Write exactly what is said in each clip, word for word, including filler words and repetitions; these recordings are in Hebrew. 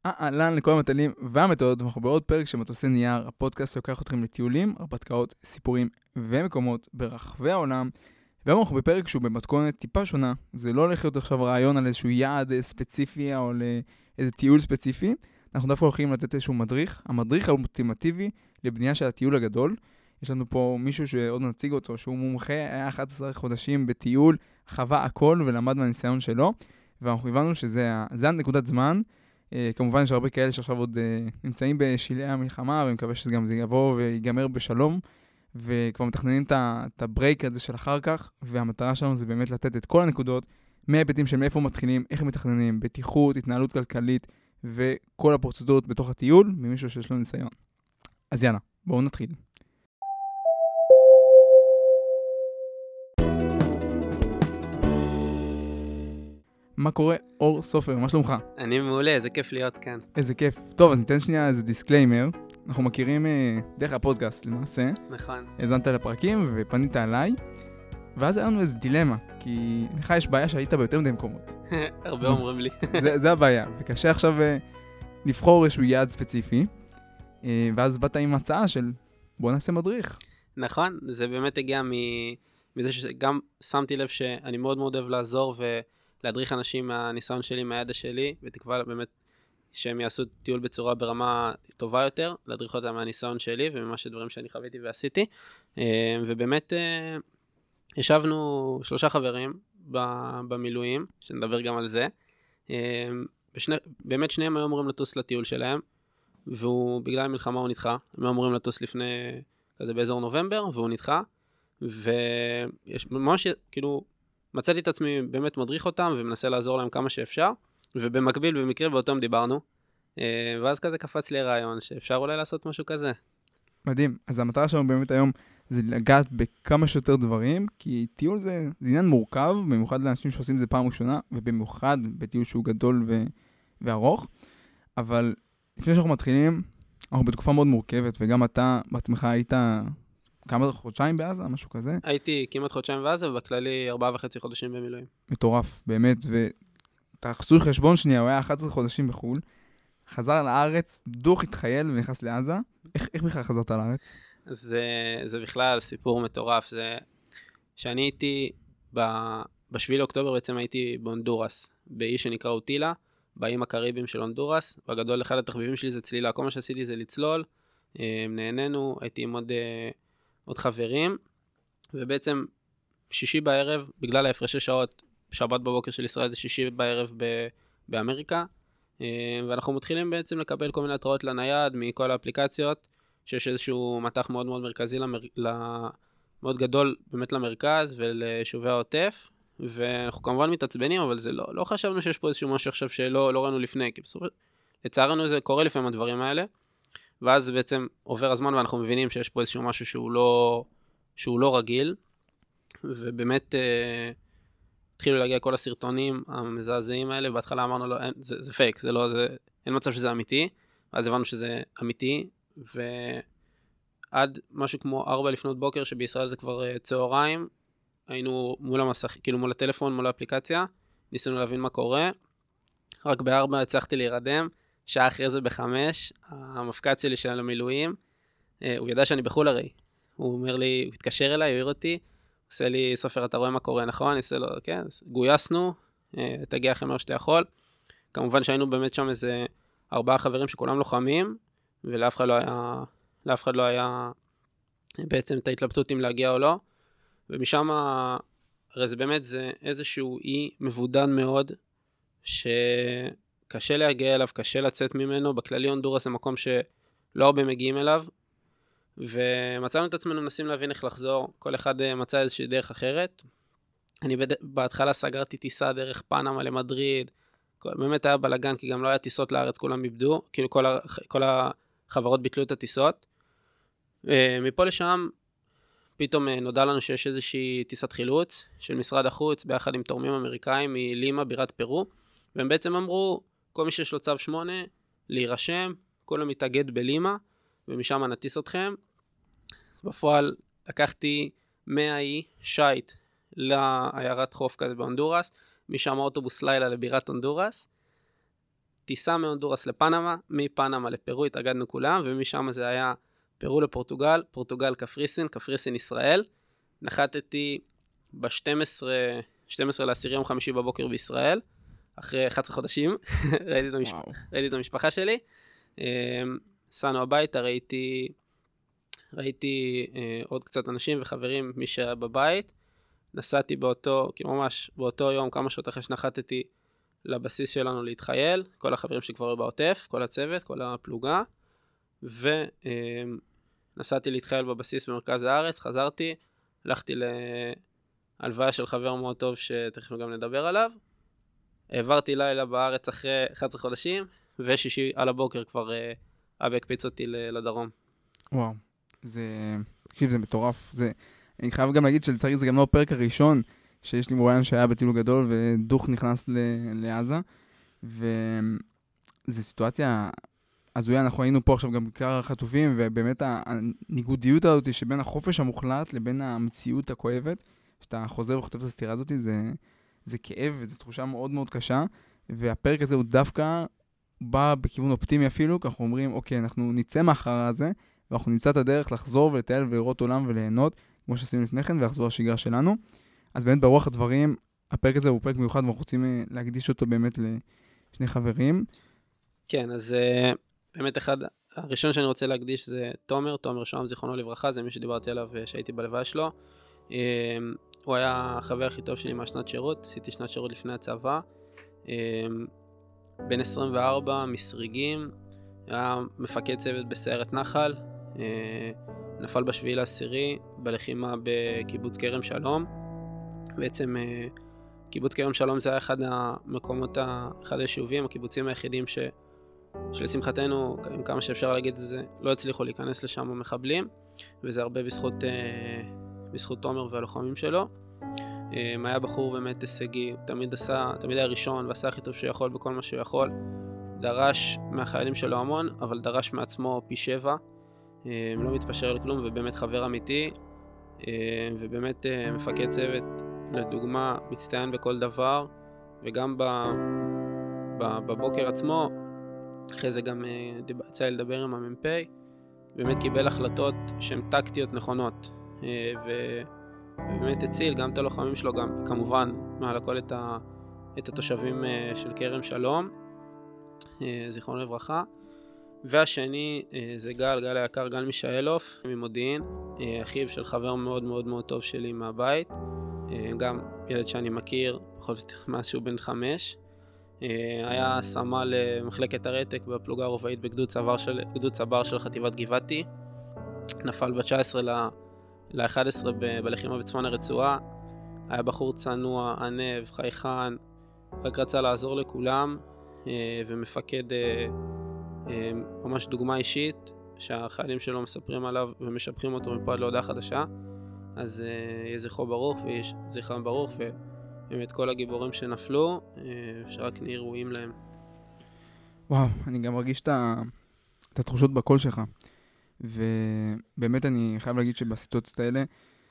אהלן לכל המטיילים והמטאות, אנחנו בעוד פרק של מטוסי נייר, הפודקאסט לוקח אתכם לטיולים, הרפתקאות, סיפורים ומקומות ברחבי העולם. והיום אנחנו בפרק שהוא במתכונת טיפה שונה, זה לא הולך להיות עכשיו רעיון על איזשהו יעד ספציפי או לאיזה טיול ספציפי, אנחנו דווקא הולכים לתת איזשהו מדריך, המדריך האולטימטיבי לבנייה של הטיול הגדול. יש לנו פה מישהו שעוד נציג אותו, שהוא מומחה, היה אחד עשר חודשים בטיול, חווה הכל ולמד מהניסיון שלו, ואנחנו הבנו שזה זה הנקודת זמן. Uh, כמובן יש הרבה כאלה שעכשיו עוד uh, נמצאים בשלהי המלחמה, ומקווה שזה גם זה יבוא ויגמר בשלום, וכבר מתכננים את הברייק הזה של אחר כך, והמטרה שלנו זה באמת לתת את כל הנקודות, מהיבטים של מאיפה מתחילים, איך מתכננים, בטיחות, התנהלות כלכלית, וכל הפרוצדורות בתוך הטיול, ממישהו שיש לו ניסיון. אז יאללה, בואו נתחיל. מה קורה? אור סופר, מה שלומך? אני מעולה, איזה כיף להיות כאן. איזה כיף. טוב, אז ניתן שנייה איזה דיסקליימר. אנחנו מכירים אה, דרך הפודקאסט למעשה. נכון. הזנת לפרקים ופנית עליי, ואז היה לנו איזו דילמה, כי לך יש בעיה שהיית ביותר מדי מקומות. הרבה אומרים לי. זה, זה הבעיה, וקשה עכשיו אה, לבחור איזשהו יעד ספציפי, אה, ואז באת עם הצעה של בוא נעשה מדריך. נכון, זה באמת הגיע מזה שגם שמתי לב שאני מאוד מאוד אוהב לעזור ו... להדריך אנשים מהניסיון שלי, מהידע שלי, ותקווה באמת שהם יעשו טיול בצורה ברמה טובה יותר, להדריך אותם מהניסיון שלי וממה שדברים שאני חוויתי ועשיתי. ובאמת ישבנו שלושה חברים במילואים, שנדבר גם על זה. בשני, באמת שניהם היו אמורים לטוס לטיול שלהם, ובגלל המלחמה הוא נדחה. הם היו אמורים לטוס לפני כזה באזור נובמבר, והוא נדחה. ויש ממש כאילו... מצאתי את עצמי באמת מדריך אותם ומנסה לעזור להם כמה שאפשר, ובמקביל במקרה באותם דיברנו, ואז כזה קפץ לי רעיון שאפשר אולי לעשות משהו כזה. מדהים. אז המטרה שלנו באמת היום זה לגעת בכמה שיותר דברים, כי טיול זה, זה עניין מורכב, במיוחד לאנשים שעושים זה פעם ראשונה, ובמיוחד בטיול שהוא גדול ו... וארוך. אבל לפני שאנחנו מתחילים, אנחנו בתקופה מאוד מורכבת, וגם אתה בעצמך היית... כמה חודשיים בעזה, משהו כזה? הייתי כמעט חודשיים בעזה, ובכללי ארבעה וחצי חודשים במילואים. מטורף, באמת, ותחסו חשבון שנייה, הוא היה אחד עשר חודשים בחול, חזר לארץ, דוח התחייל ונכנס לעזה. איך, איך בכלל חזרת לארץ? זה, זה בכלל סיפור מטורף, זה שאני הייתי, בשביעי לאוקטובר בעצם הייתי בהונדורס, באי שנקרא אוטילה, באיים הקריביים של הונדורס, והגדול אחד התחביבים שלי זה צלילה, כל מה שעשיתי זה לצלול, נהנינו, הייתי עם עוד... עוד חברים, ובעצם שישי בערב, בגלל ההפרשי שעות, שבת בבוקר של ישראל זה שישי בערב ב- באמריקה, ואנחנו מתחילים בעצם לקבל כל מיני התראות לנייד מכל האפליקציות, שיש איזשהו מתח מאוד מאוד מרכזי, למר... מאוד גדול באמת למרכז ולשובי העוטף, ואנחנו כמובן מתעצבנים, אבל זה לא, לא חשבנו שיש פה איזשהו משהו עכשיו שלא לא ראינו לפני, כי בסופו, לצערנו זה קורה לפעמים הדברים האלה, ואז בעצם עובר הזמן ואנחנו מבינים שיש פה איזשהו משהו שהוא לא, שהוא לא רגיל, ובאמת אה, התחילו להגיע כל הסרטונים המזעזעים האלה, בהתחלה אמרנו לו, אין, זה, זה פייק, זה לא, זה, אין מצב שזה אמיתי, ואז הבנו שזה אמיתי, ועד משהו כמו ארבע לפנות בוקר, שבישראל זה כבר אה, צהריים, היינו מול המסך, כאילו מול הטלפון, מול האפליקציה, ניסינו להבין מה קורה, רק בארבע הצלחתי להירדם, שעה אחרי זה בחמש, המפקד שלי של המילואים, הוא ידע שאני בחול הרי. הוא אומר לי, הוא התקשר אליי, הוא העיר אותי, עושה לי, סופר, אתה רואה מה קורה, נכון? אני עושה לו, כן, גויסנו, תגיע אחרי מה שאתה יכול. כמובן שהיינו באמת שם איזה ארבעה חברים שכולם לוחמים, ולאף אחד לא היה, לאף אחד לא היה בעצם את ההתלבטות אם להגיע או לא. ומשם, הרי זה באמת, זה איזשהו אי מבודד מאוד, ש... קשה להגיע אליו, קשה לצאת ממנו, בכללי הונדורס זה מקום שלא הרבה מגיעים אליו, ומצאנו את עצמנו מנסים להבין איך לחזור, כל אחד מצא איזושהי דרך אחרת. אני בד... בהתחלה סגרתי טיסה דרך פנמה למדריד, באמת היה בלגן, כי גם לא היה טיסות לארץ, כולם איבדו, כאילו כל, ה... כל החברות ביטלו את הטיסות. מפה לשם, פתאום נודע לנו שיש איזושהי טיסת חילוץ של משרד החוץ, ביחד עם תורמים אמריקאים מלימה, בירת פרו, והם בעצם אמרו, כל מי שיש לו צו שמונה, להירשם, כולם מתאגד בלימה, ומשם נטיס אתכם. בפועל לקחתי מאה אי שייט לעיירת חוף כזה בהונדורס, משם אוטובוס לילה לבירת הונדורס, טיסה מהונדורס לפנמה, מפנמה לפרו התאגדנו כולם, ומשם זה היה פרו לפורטוגל, פורטוגל קפריסין, קפריסין ישראל. נחתתי ב-שתים עשרה, שתים עשרה לעשירי יום חמישי בבוקר בישראל, אחרי אחת עשרה חודשים, ראיתי את המשפ... ראיתי את המשפחה שלי. סענו הביתה, ראיתי, ראיתי אה, עוד קצת אנשים וחברים, מי שהיה בבית. נסעתי באותו, כאילו ממש באותו יום, כמה שעות אחרי שנחתתי לבסיס שלנו להתחייל, כל החברים שכבר בעוטף, כל הצוות, כל הפלוגה, ונסעתי להתחייל בבסיס במרכז הארץ, חזרתי, הלכתי להלוויה של חבר מאוד טוב שתכף גם נדבר עליו, העברתי לילה בארץ אחרי אחד עשר חודשים, ושישי על הבוקר כבר אבא הקפיץ אותי לדרום. וואו, זה, תקשיב, זה מטורף. זה, אני חייב גם להגיד שלצערי זה גם לא הפרק הראשון שיש לי מוריין שהיה בטיול גדול ודוך נכנס ל- לעזה, וזו סיטואציה הזויה. אנחנו היינו פה עכשיו גם בעיקר החטופים, ובאמת הניגודיות הזאת שבין החופש המוחלט לבין המציאות הכואבת, שאתה חוזר וחוטף את הסתירה הזאת, זה, זה כאב וזו תחושה מאוד מאוד קשה, והפרק הזה הוא דווקא בא בכיוון אופטימי אפילו, כי אנחנו אומרים, אוקיי, אנחנו נצא מאחר הזה, ואנחנו נמצא את הדרך לחזור ולטייל ולראות עולם וליהנות, כמו שעשינו לפני כן, ולחזור לשגרה שלנו. אז באמת ברוח הדברים, הפרק הזה הוא פרק מיוחד, ואנחנו רוצים להקדיש אותו באמת לשני חברים. כן, אז באמת אחד, הראשון שאני רוצה להקדיש זה תומר, תומר שועם, זיכרונו לברכה, זה מי שדיברתי עליו שהייתי בלוויה שלו. הוא היה החבר הכי טוב שלי מהשנת שירות, עשיתי שנת שירות לפני הצבא. בן עשרים וארבע, מסריגים, היה מפקד צוות בסיירת נחל, נפל בשביעי לעשירי, בלחימה בקיבוץ כרם שלום. בעצם קיבוץ כרם שלום זה היה אחד המקומות, אחד היישובים, הקיבוצים היחידים ש, שלשמחתנו, עם כמה שאפשר להגיד את זה, לא הצליחו להיכנס לשם המחבלים, וזה הרבה בזכות, בזכות תומר והלוחמים שלו. היה בחור באמת הישגי, תמיד עשה, תמיד היה ראשון ועשה הכי טוב שהוא יכול בכל מה שהוא יכול. דרש מהחיילים שלו המון, אבל דרש מעצמו פי שבע. לא מתפשר לכלום, ובאמת חבר אמיתי, ובאמת מפקד צוות, לדוגמה, מצטיין בכל דבר, וגם בבוקר עצמו, אחרי זה גם יצא לדבר עם המ"פ, באמת קיבל החלטות שהן טקטיות נכונות, ו... ובאמת הציל גם את הלוחמים שלו, גם כמובן מעל הכל את, ה, את התושבים של כרם שלום, זיכרונו לברכה. והשני זה גל, גל היקר, גל מישאלוף ממודיעין, אחיו של חבר מאוד מאוד מאוד טוב שלי מהבית, גם ילד שאני מכיר, בכל זאת מאז שהוא בן חמש. היה סמל למחלקת הרתק בפלוגה הרובעית בגדוד צבר של, גדוד צבר של חטיבת גבעתי, נפל ב-תשע עשרה ל... ל-אחד עשר בלחימה בצפון הרצועה, היה בחור צנוע, ענב, חייכן, רק רצה לעזור לכולם, ומפקד ממש דוגמה אישית, שהחיילים שלו מספרים עליו ומשבחים אותו מפה עד להודעה חדשה. אז יהיה זכרו ברוך ויהיה זכרם ברוך, ובאמת כל הגיבורים שנפלו, שרק נהיה ראויים להם. וואו, אני גם מרגיש את התחושות בקול שלך. ובאמת אני חייב להגיד שבסיטואציות האלה,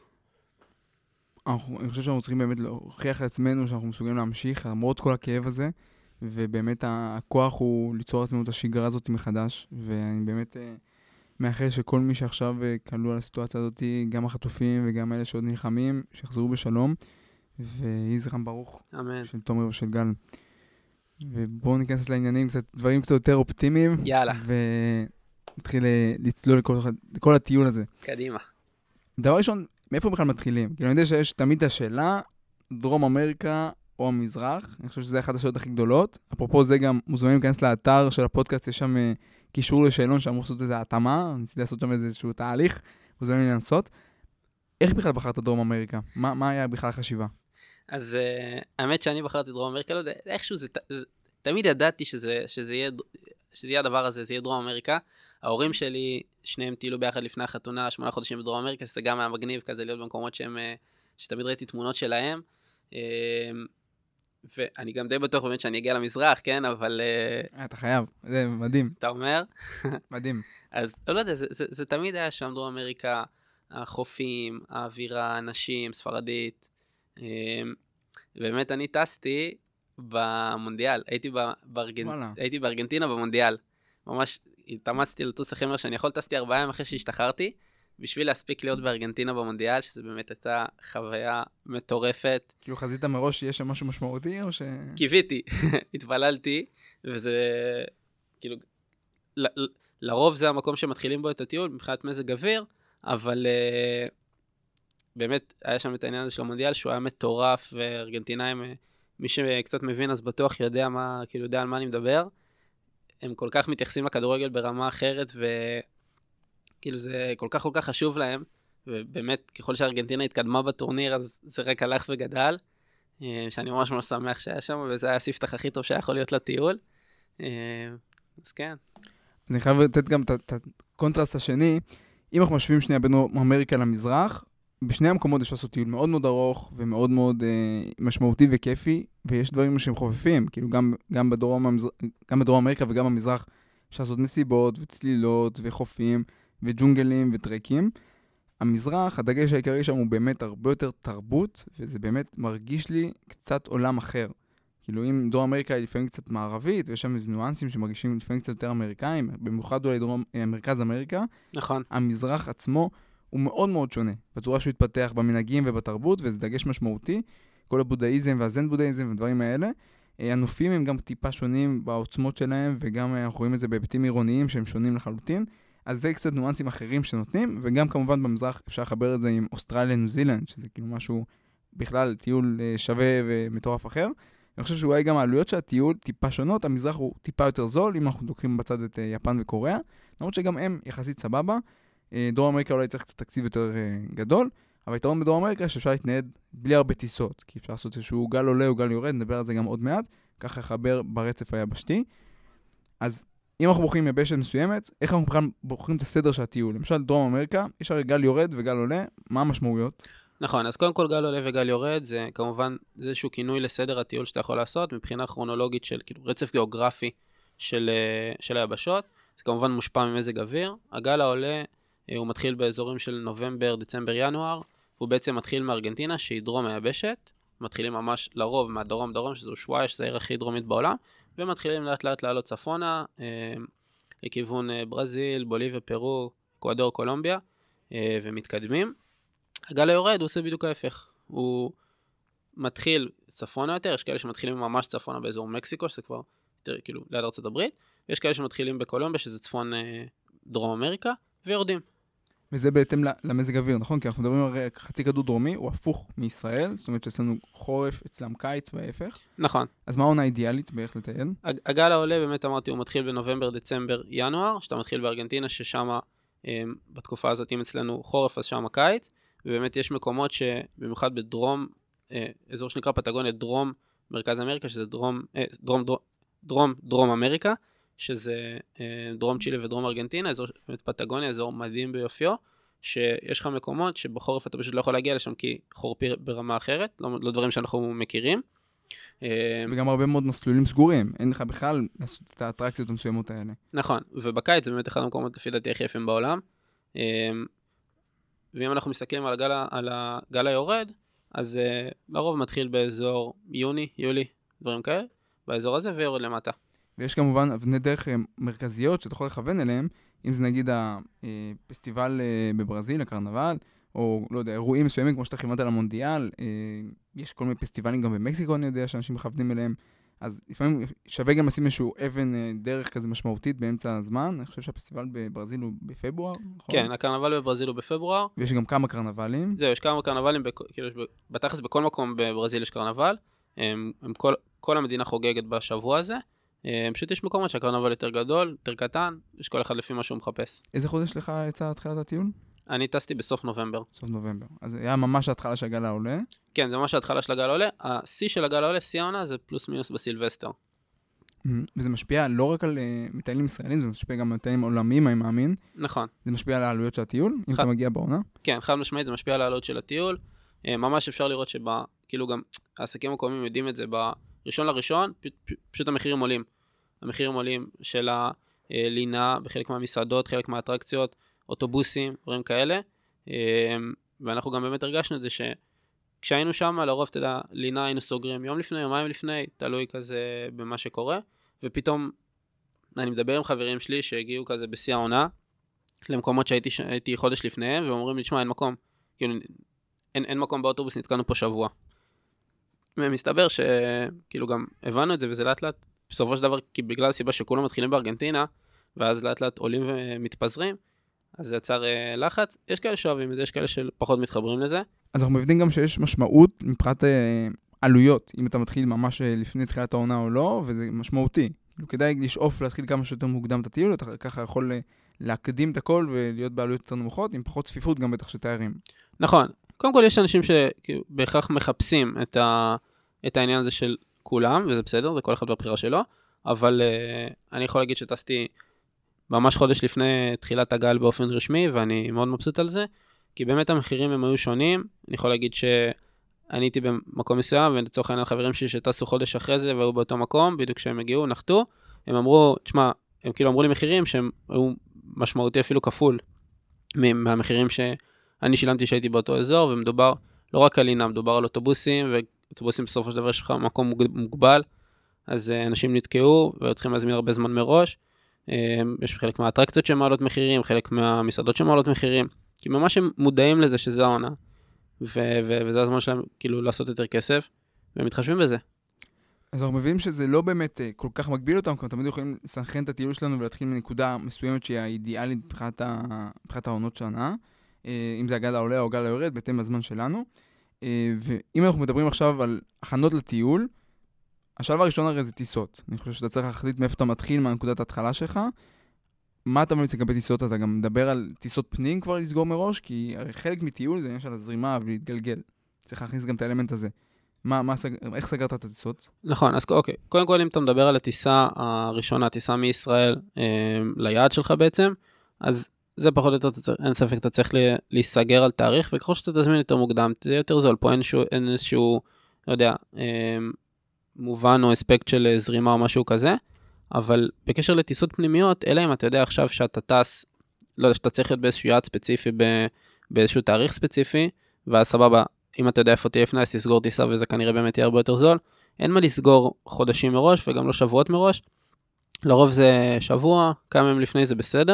אני חושב שאנחנו צריכים באמת להוכיח לעצמנו שאנחנו מסוגלים להמשיך, למרות כל הכאב הזה, ובאמת הכוח הוא ליצור לעצמנו את השגרה הזאת מחדש, ואני באמת מאחל שכל מי שעכשיו קלו על הסיטואציה הזאת, גם החטופים וגם אלה שעוד נלחמים, שיחזרו בשלום, ויהי זכרם ברוך. אמן. של תומר ושל גל. ובואו ניכנס לעניינים, קצת דברים קצת יותר אופטימיים. יאללה. ו... נתחיל לצלול לכל, לכל הטיול הזה. קדימה. דבר ראשון, מאיפה בכלל מתחילים? כי אני יודע שיש תמיד את השאלה, דרום אמריקה או המזרח. אני חושב שזה אחת השאלות הכי גדולות. אפרופו זה גם מוזמנים להיכנס לאתר של הפודקאסט, יש שם קישור לשאלון שאמור לעשות איזה התאמה, ניסיתי לעשות שם איזשהו תהליך, מוזמנים לנסות. איך בכלל בחרת דרום אמריקה? מה, מה היה בכלל החשיבה? אז uh, האמת שאני בחרתי דרום אמריקה, לא יודע, איכשהו זה, זה, תמיד ידעתי שזה, שזה יהיה... שזה יהיה הדבר הזה, זה יהיה דרום אמריקה. ההורים שלי, שניהם טיילו ביחד לפני החתונה, שמונה חודשים בדרום אמריקה, שזה גם היה מגניב כזה להיות במקומות שהם, שתמיד ראיתי תמונות שלהם. ואני גם די בטוח באמת שאני אגיע למזרח, כן, אבל... אתה חייב, זה מדהים. אתה אומר? מדהים. אז לא יודע, זה, זה, זה תמיד היה שם דרום אמריקה, החופים, האווירה, הנשים, ספרדית. באמת אני טסתי, במונדיאל, הייתי, בארגנ... הייתי בארגנטינה במונדיאל. ממש התאמצתי לטוס הכי מהר שאני יכול, טסתי ארבעה ימים אחרי שהשתחררתי, בשביל להספיק להיות בארגנטינה במונדיאל, שזה באמת הייתה חוויה מטורפת. כאילו חזית מראש שיש שם משהו משמעותי, או ש... קיוויתי, התפללתי, וזה, כאילו, ל... לרוב זה המקום שמתחילים בו את הטיול, מבחינת מזג אוויר, אבל uh, באמת היה שם את העניין הזה של המונדיאל, שהוא היה מטורף, וארגנטינאים, מי שקצת מבין אז בטוח יודע מה, כאילו יודע על מה אני מדבר, הם כל כך מתייחסים לכדורגל ברמה אחרת, וכאילו זה כל כך כל כך חשוב להם, ובאמת ככל שארגנטינה התקדמה בטורניר, אז זה רק הלך וגדל, שאני ממש ממש שמח שהיה שם, וזה היה הספתח הכי טוב שיכול להיות לטיול, אז כן. אז אני חייב לתת גם את הקונטרסט השני, אם אנחנו משווים שנייה בין אמריקה למזרח, בשני המקומות יש לעשות טיול מאוד מאוד ארוך, ומאוד מאוד אה, משמעותי וכיפי, ויש דברים שהם חופפים, כאילו גם, גם, בדרום, המזר... גם בדרום אמריקה וגם במזרח, אפשר לעשות מסיבות וצלילות וחופים וג'ונגלים וטרקים. המזרח, הדגש העיקרי שם הוא באמת הרבה יותר תרבות, וזה באמת מרגיש לי קצת עולם אחר. כאילו אם דרום אמריקה היא לפעמים קצת מערבית, ויש שם איזה ניואנסים שמרגישים לפעמים קצת יותר אמריקאים, במיוחד אולי דרום, מרכז אמריקה. נכון. המזרח עצמו הוא מאוד מאוד שונה, בצורה שהוא התפתח במנהגים ובתרבות, וזה דגש משמעותי, כל הבודהיזם והזן בודהיזם ודברים האלה. הנופים הם גם טיפה שונים בעוצמות שלהם, וגם אנחנו רואים את זה בהיבטים עירוניים שהם שונים לחלוטין, אז זה קצת ניואנסים אחרים שנותנים, וגם כמובן במזרח אפשר לחבר את זה עם אוסטרליה, ניו זילנד, שזה כאילו משהו בכלל טיול שווה ומטורף אחר. אני חושב שאולי גם העלויות של הטיול טיפה שונות, המזרח הוא טיפה יותר זול, אם אנחנו דוקרים בצד את יפן וקוריאה, למרות שגם הם יחסית סבבה. דרום אמריקה אולי צריך קצת תקציב יותר גדול, אבל היתרון בדרום אמריקה שאפשר להתנהד בלי הרבה טיסות, כי אפשר לעשות איזשהו גל עולה או גל יורד, נדבר על זה גם עוד מעט, ככה לחבר ברצף היבשתי. אז אם אנחנו בוחרים יבשת מסוימת, איך אנחנו בכלל בוחרים את הסדר של הטיול? למשל דרום אמריקה, יש הרי גל יורד וגל עולה, מה המשמעויות? נכון, אז קודם כל גל עולה וגל יורד, זה כמובן איזשהו כינוי לסדר הטיול שאתה יכול לעשות, מבחינה כרונולוגית של כאילו, רצף גיאוגרפי של, של היבשות, זה כמובן מושפע ממזג אוויר. הגל העולה הוא מתחיל באזורים של נובמבר, דצמבר, ינואר, הוא בעצם מתחיל מארגנטינה שהיא דרום היבשת, מתחילים ממש לרוב מהדרום דרום, שזו שוואיה, שזה העיר הכי דרומית בעולם, ומתחילים לאט לאט לעלות צפונה, אה, לכיוון אה, ברזיל, בוליביה, פרו, אקוודור, קולומביה, אה, ומתקדמים. הגל היורד הוא עושה בדיוק ההפך, הוא מתחיל צפונה יותר, יש כאלה שמתחילים ממש צפונה באזור מקסיקו, שזה כבר יותר כאילו ליד ארצות הברית, ויש כאלה שמתחילים בקולומביה, שזה צפון אה, דרום אמריקה, ויורדים. וזה בהתאם למזג אוויר, נכון? כי אנחנו מדברים על חצי כדור דרומי, הוא הפוך מישראל, זאת אומרת שיש לנו חורף, אצלם קיץ וההפך. נכון. אז מה העונה האידיאלית בערך לטייל? הגל העולה, באמת אמרתי, הוא מתחיל בנובמבר, דצמבר, ינואר, שאתה מתחיל בארגנטינה, ששם בתקופה הזאת, אם אצלנו חורף, אז שם הקיץ, ובאמת יש מקומות שבמיוחד בדרום, אזור שנקרא פטגוניה, דרום מרכז אמריקה, שזה דרום, דרום, דרום, דרום, דרום אמריקה, שזה דרום צ'ילה ודרום ארגנטינה, אזור פטגוניה, אזור מדהים ביופיו, שיש לך מקומות שבחורף אתה פשוט לא יכול להגיע לשם, כי חורפי ברמה אחרת, לא, לא דברים שאנחנו מכירים. וגם הרבה מאוד מסלולים סגורים, אין לך בכלל לעשות את האטרקציות המסוימות האלה. נכון, ובקיץ זה באמת אחד המקומות לפי דעתי הכי יפים בעולם. ואם אנחנו מסתכלים על הגל, על הגל היורד, אז לרוב מתחיל באזור יוני, יולי, דברים כאלה, באזור הזה ויורד למטה. ויש כמובן אבני דרך מרכזיות שאתה יכול לכוון אליהם, אם זה נגיד הפסטיבל בברזיל, הקרנבל, או לא יודע, אירועים מסוימים כמו שאתה כיוונת על המונדיאל, יש כל מיני פסטיבלים גם במקסיקו, אני יודע שאנשים מכוונים אליהם, אז לפעמים שווה גם לשים איזשהו אבן דרך כזה משמעותית באמצע הזמן. אני חושב שהפסטיבל בברזיל הוא בפברואר, נכון? כן, הקרנבל בברזיל הוא בפברואר. ויש גם כמה קרנבלים. זהו, יש כמה קרנבלים, כאילו, בתכלס בכל מקום בברזיל יש קרנבל, הם, הם כל, כל המדינה חוגגת בשבוע הזה, פשוט יש מקומות שהקרנבל יותר גדול, יותר קטן, יש כל אחד לפי מה שהוא מחפש. איזה חודש לך יצא התחילת הטיול? אני טסתי בסוף נובמבר. סוף נובמבר. אז היה ממש ההתחלה של הגל העולה? כן, זה ממש ההתחלה של הגל העולה. השיא של הגל העולה, שיא העונה, זה פלוס מינוס בסילבסטר. וזה משפיע לא רק על מטיילים ישראלים, זה משפיע גם על מטיילים עולמיים, אני מאמין. נכון. זה משפיע על העלויות של הטיול, אם אתה מגיע בעונה? כן, חד משמעית, זה משפיע על העלויות של הטיול. ממש אפשר לראות שבה, כאילו גם העסקים המקומיים יודעים את זה, בראשון לראשון, פשוט המחירים עולים. המחירים עולים של הלינה בחלק מהמסעדות, חלק מהאטרקציות, אוטובוסים, דברים כאלה. ואנחנו גם באמת הרגשנו את זה כשהיינו שם, לרוב, אתה יודע, לינה היינו סוגרים יום לפני, יומיים לפני, תלוי כזה במה שקורה, ופתאום אני מדבר עם חברים שלי שהגיעו כזה בשיא העונה, למקומות שהייתי הייתי חודש לפניהם, ואומרים לי, תשמע, אין מקום, כאילו, אין, אין מקום באוטובוס, נתקענו פה שבוע. ומסתבר שכאילו גם הבנו את זה, וזה לאט לאט, בסופו של דבר, כי בגלל הסיבה שכולם מתחילים בארגנטינה, ואז לאט לאט עולים ומתפזרים, אז זה יצר לחץ. יש כאלה שאוהבים את זה, יש כאלה שפחות מתחברים לזה. אז אנחנו מבינים גם שיש משמעות מבחינת אה, עלויות, אם אתה מתחיל ממש לפני תחילת העונה או לא, וזה משמעותי. כאילו, כדאי לשאוף להתחיל כמה שיותר מוקדם את הטיול, אתה ככה יכול להקדים את הכל ולהיות בעלויות יותר נמוכות, עם פחות צפיפות גם בטח שתיירים. נכון. קודם כל יש אנשים שבהכרח מחפשים את, ה... את העניין הזה של כולם, וזה בסדר, זה כל אחד בבחירה שלו, אבל uh, אני יכול להגיד שטסתי ממש חודש לפני תחילת הגל באופן רשמי, ואני מאוד מבסוט על זה, כי באמת המחירים הם היו שונים. אני יכול להגיד שאני הייתי במקום מסוים, ולצורך העניין החברים שלי שטסו חודש אחרי זה, והיו באותו מקום, בדיוק כשהם הגיעו, נחתו, הם אמרו, תשמע, הם כאילו אמרו לי מחירים שהם היו משמעותי אפילו כפול, מהמחירים שאני שילמתי שהייתי באותו אזור, ומדובר לא רק על לינה, מדובר על אוטובוסים, ואוטובוסים בסופו של דבר יש לך מקום מוגבל, אז אנשים נתקעו, והיו צריכים להזמין הרבה זמן מראש. יש חלק מהאטרקציות שמעלות מחירים, חלק מהמסעדות שמעלות מחירים, כי ממש הם מודעים לזה שזה העונה, ו- ו- וזה הזמן שלהם כאילו לעשות יותר כסף, והם מתחשבים בזה. אז אנחנו מבינים שזה לא באמת כל כך מגביל אותם, כי תמיד יכולים לסנכרן את הטיול שלנו ולהתחיל מנקודה מסוימת שהיא האידיאלית מבחינת ה- העונות שנה, אם זה הגל העולה או הגל היורד, בהתאם לזמן שלנו. ואם אנחנו מדברים עכשיו על הכנות לטיול, השלב הראשון הרי זה טיסות. אני חושב שאתה צריך להחליט מאיפה אתה מתחיל, מהנקודת ההתחלה שלך. מה אתה ממליץ לגבי טיסות? אתה גם מדבר על טיסות פנים כבר לסגור מראש, כי הרי חלק מטיול זה עניין של הזרימה ולהתגלגל. צריך להכניס גם את האלמנט הזה. מה, מה, איך סגרת את הטיסות? נכון, אז אוקיי. קודם כל, אם אתה מדבר על הטיסה הראשונה, הטיסה מישראל אה, ליעד שלך בעצם, אז זה פחות או יותר, אין ספק, אתה צריך להיסגר על תאריך, וככל שאתה תזמין יותר מוקדם, זה יותר זול. פה אין איזשהו, אין איזשהו, לא יודע, אה, מובן או אספקט של זרימה או משהו כזה, אבל בקשר לטיסות פנימיות, אלא אם אתה יודע עכשיו שאתה טס, לא יודע, שאתה צריך להיות באיזשהו יעד ספציפי, באיזשהו תאריך ספציפי, ואז סבבה, אם אתה יודע איפה תהיה לפני, אז תסגור טיסה, וזה כנראה באמת יהיה הרבה יותר זול. אין מה לסגור חודשים מראש, וגם לא שבועות מראש. לרוב זה שבוע, כמה ימים לפני זה בסדר.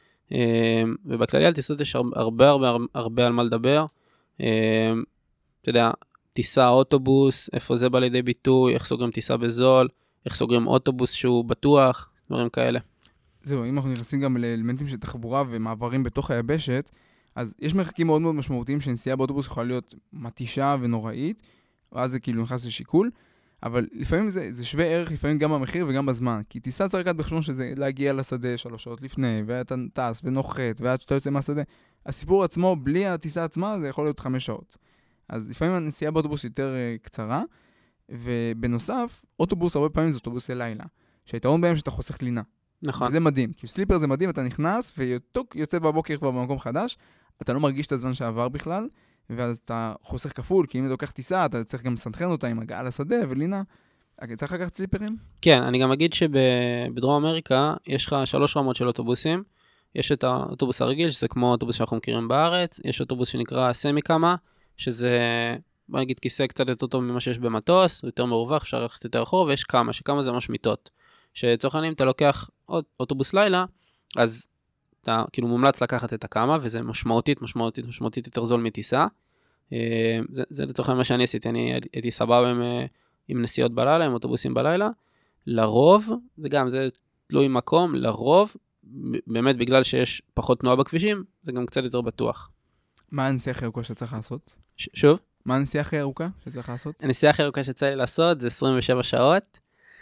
ובכללי על טיסות יש הרבה הרבה הרבה על מה לדבר. אתה יודע, טיסה, אוטובוס, איפה זה בא לידי ביטוי, איך סוגרים טיסה בזול, איך סוגרים אוטובוס שהוא בטוח, דברים כאלה. זהו, אם אנחנו נכנסים גם לאלמנטים של תחבורה ומעברים בתוך היבשת, אז יש מרחקים מאוד מאוד משמעותיים שנסיעה באוטובוס יכולה להיות מתישה ונוראית, ואז זה כאילו נכנס לשיקול, אבל לפעמים זה, זה שווה ערך, לפעמים גם במחיר וגם בזמן, כי טיסה צריך לקחת בחשבון שזה להגיע לשדה שלוש שעות לפני, ואתה טס ונוחת, ועד שאתה יוצא מהשדה. הסיפור עצמו, בלי הטיסה עצמה, זה יכול להיות חמש שעות. אז לפעמים הנסיעה באוטובוס יותר uh, קצרה, ובנוסף, אוטובוס הרבה פעמים זה אוטובוסי לילה, שהיתרון בהם שאתה חוסך לינה. נכון. וזה מדהים, כי סליפר זה מדהים, אתה נכנס ויותוק יוצא בבוקר כבר במקום חדש, אתה לא מרגיש את הזמן שעבר בכלל, ואז אתה חוסך כפול, כי אם אתה לוקח טיסה, אתה צריך גם לסנכרן אותה עם הגעה לשדה ולינה. צריך לקחת סליפרים? כן, אני גם אגיד שבדרום אמריקה יש לך שלוש רמות של אוטובוסים. יש את האוטובוס הרגיל, שזה כמו אוטובוס שאנחנו מכירים בארץ. יש אוטובוס שנקרא סמי-קאמה, שזה, בוא נגיד, כיסא קצת יותר טוב ממה שיש במטוס, יותר מרווח, אפשר ללכת יותר אחורה, ויש כמה, שכמה זה ממש מיטות. שצורך העניין, אתה לוקח אוטובוס לילה, אז אתה כאילו מומלץ לקחת את הקאמה, וזה משמעותית, משמעותית, משמעותית יותר זול מטיסה. זה, זה לצורך העניין מה שאני עשיתי, אני הייתי סבבה עם, עם נסיעות בלילה, עם אוטובוסים בלילה. לרוב, וגם זה תלוי מקום, לרוב, באמת בגלל שיש פחות תנועה בכבישים, זה גם קצת יותר בטוח. מה הנסיעה הכי ארוכה שצריך לעשות? ש- שוב? מה הנסיעה הכי ארוכה שצריך לעשות? הנסיעה הכי ארוכה שצריך לעשות זה עשרים ושבע שעות,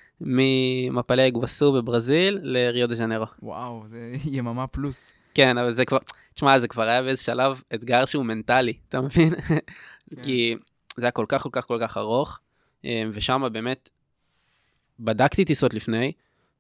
ממפלי אגואסו בברזיל לריו דה ז'נרו. וואו, זה יממה פלוס. כן, אבל זה כבר, תשמע, זה כבר היה באיזה שלב אתגר שהוא מנטלי, אתה מבין? כי זה היה כל כך, כל כך, כל כך ארוך, ושם באמת בדקתי טיסות לפני,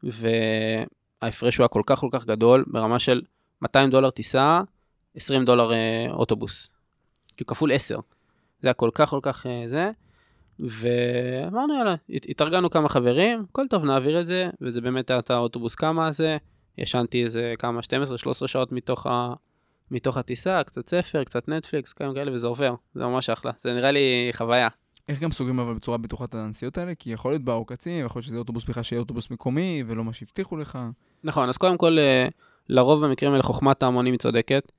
וההפרש הוא היה כל כך, כל כך גדול, ברמה של מאתיים דולר טיסה, עשרים דולר אוטובוס. כי כפול עשר. זה היה כל כך, כל כך זה, ואמרנו, יאללה, התארגנו כמה חברים, כל טוב, נעביר את זה, וזה באמת היה את האוטובוס כמה הזה, ישנתי איזה כמה, שתים עשרה שלוש עשרה שעות מתוך, ה, מתוך הטיסה, קצת ספר, קצת נטפליקס, כמה כאלה, וזה עובר. זה ממש אחלה. זה נראה לי חוויה. איך גם סוגרים אבל בצורה בטוחה את הנסיעות האלה? כי יכול להיות בעוקצים, יכול להיות שזה אוטובוס בכלל שיהיה אוטובוס מקומי, ולא מה שהבטיחו לך. נכון, אז קודם כל, לרוב במקרים האלה חוכמת ההמונים היא צודקת.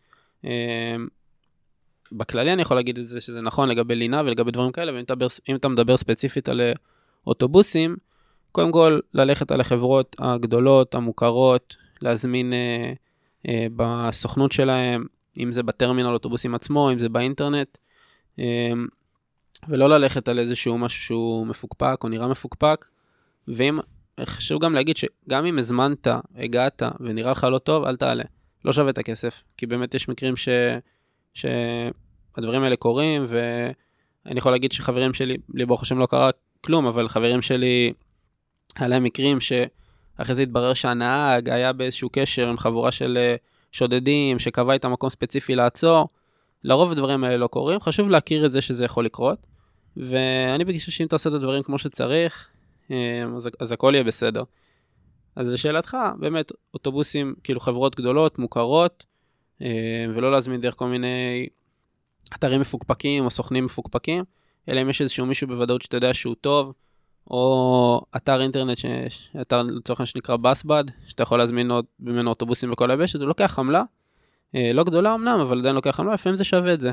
בכללי אני יכול להגיד את זה שזה נכון לגבי לינה ולגבי דברים כאלה, ואם אתה מדבר ספציפית על אוטובוסים, קודם כל ללכת על החברות הגדולות, המוכרות, להזמין אה, אה, בסוכנות שלהם, אם זה בטרמינל אוטובוסים עצמו, אם זה באינטרנט, אה, ולא ללכת על איזשהו משהו שהוא מפוקפק או נראה מפוקפק, ואם, חשוב גם להגיד שגם אם הזמנת, הגעת ונראה לך לא טוב, אל תעלה, לא שווה את הכסף, כי באמת יש מקרים ש... שהדברים האלה קורים, ואני יכול להגיד שחברים שלי, לי ברוך השם לא קרה כלום, אבל חברים שלי, היה להם מקרים שאחרי זה התברר שהנהג היה באיזשהו קשר עם חבורה של שודדים, שקבע את המקום ספציפי לעצור. לרוב הדברים האלה לא קורים, חשוב להכיר את זה שזה יכול לקרות, ואני בגישה שאם אתה עושה את הדברים כמו שצריך, אז, אז הכל יהיה בסדר. אז לשאלתך, באמת אוטובוסים, כאילו חברות גדולות, מוכרות, ולא להזמין דרך כל מיני אתרים מפוקפקים או סוכנים מפוקפקים, אלא אם יש איזשהו מישהו בוודאות שאתה יודע שהוא טוב, או אתר אינטרנט, אתר לצורך שנקרא בסבד, שאתה יכול להזמין ממנו אוטובוסים בכל היבשת, הוא לוקח חמלה, לא גדולה אמנם, אבל עדיין לוקח חמלה, לפעמים זה שווה את זה.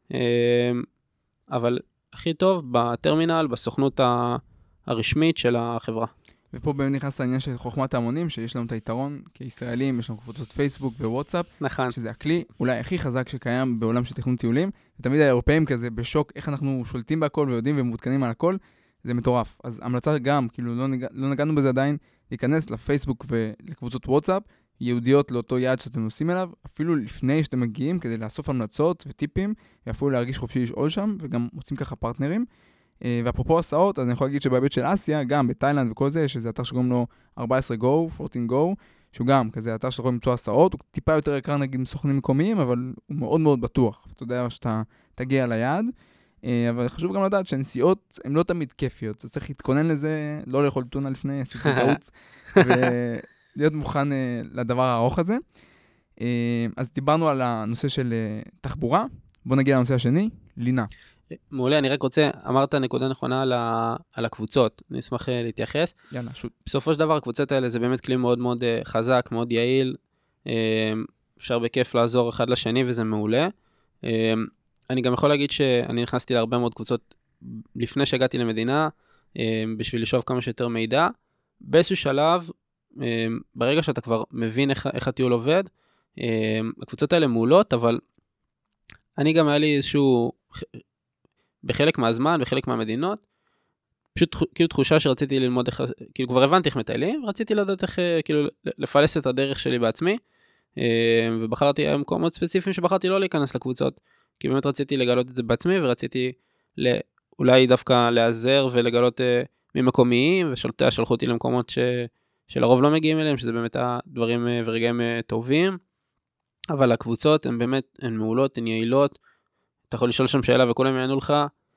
אבל הכי טוב בטרמינל, בסוכנות הרשמית של החברה. ופה באמת נכנס לעניין של חוכמת ההמונים, שיש לנו את היתרון כישראלים, יש לנו קבוצות פייסבוק ווואטסאפ, נכון. שזה הכלי אולי הכי חזק שקיים בעולם של תכנון טיולים, ותמיד האירופאים כזה בשוק, איך אנחנו שולטים בהכל ויודעים ומותקנים על הכל, זה מטורף. אז המלצה גם, כאילו לא, נג... לא נגענו בזה עדיין, להיכנס לפייסבוק ולקבוצות וואטסאפ, יהודיות לאותו יעד שאתם נוסעים אליו, אפילו לפני שאתם מגיעים, כדי לאסוף המלצות וטיפים, ואפילו להרגיש חופשי לשאול שם, וגם מוצאים ככה פרטנרים. ואפרופו הסעות, אז אני יכול להגיד שבהיבט של אסיה, גם בתאילנד וכל זה, יש איזה אתר שגורם לו ארבע עשרה גו, ארבע עשרה גו, שהוא גם כזה אתר שאתה יכול למצוא הסעות, הוא טיפה יותר יקר נגיד מסוכנים מקומיים, אבל הוא מאוד מאוד בטוח. אתה יודע שאתה תגיע ליעד, אבל חשוב גם לדעת שהנסיעות הן לא תמיד כיפיות, אז צריך להתכונן לזה, לא לאכול טונה לפני, עשיתי טעות, ולהיות מוכן לדבר הארוך הזה. אז דיברנו על הנושא של תחבורה, בוא נגיע לנושא השני, לינה. מעולה, אני רק רוצה, אמרת נקודה נכונה על, ה, על הקבוצות, אני אשמח להתייחס. יאללה, שוט. בסופו של דבר, הקבוצות האלה זה באמת כלי מאוד מאוד חזק, מאוד יעיל, אפשר בכיף לעזור אחד לשני וזה מעולה. אני גם יכול להגיד שאני נכנסתי להרבה מאוד קבוצות לפני שהגעתי למדינה, בשביל לשאוב כמה שיותר מידע. באיזשהו שלב, ברגע שאתה כבר מבין איך, איך הטיול עובד, הקבוצות האלה מעולות, אבל אני גם היה לי איזשהו... בחלק מהזמן, בחלק מהמדינות, פשוט כאילו תחושה שרציתי ללמוד איך, כאילו כבר הבנתי איך מטיילים, רציתי לדעת איך, כאילו לפלס את הדרך שלי בעצמי, ובחרתי מקומות ספציפיים שבחרתי לא להיכנס לקבוצות, כי באמת רציתי לגלות את זה בעצמי, ורציתי אולי דווקא להיעזר ולגלות ממקומיים, ושלטיה שלחו אותי למקומות ש, שלרוב לא מגיעים אליהם, שזה באמת הדברים ורגעים טובים, אבל הקבוצות הן באמת, הן מעולות, הן יעילות, אתה יכול לשאול שם שאלה וכולם יענו לך,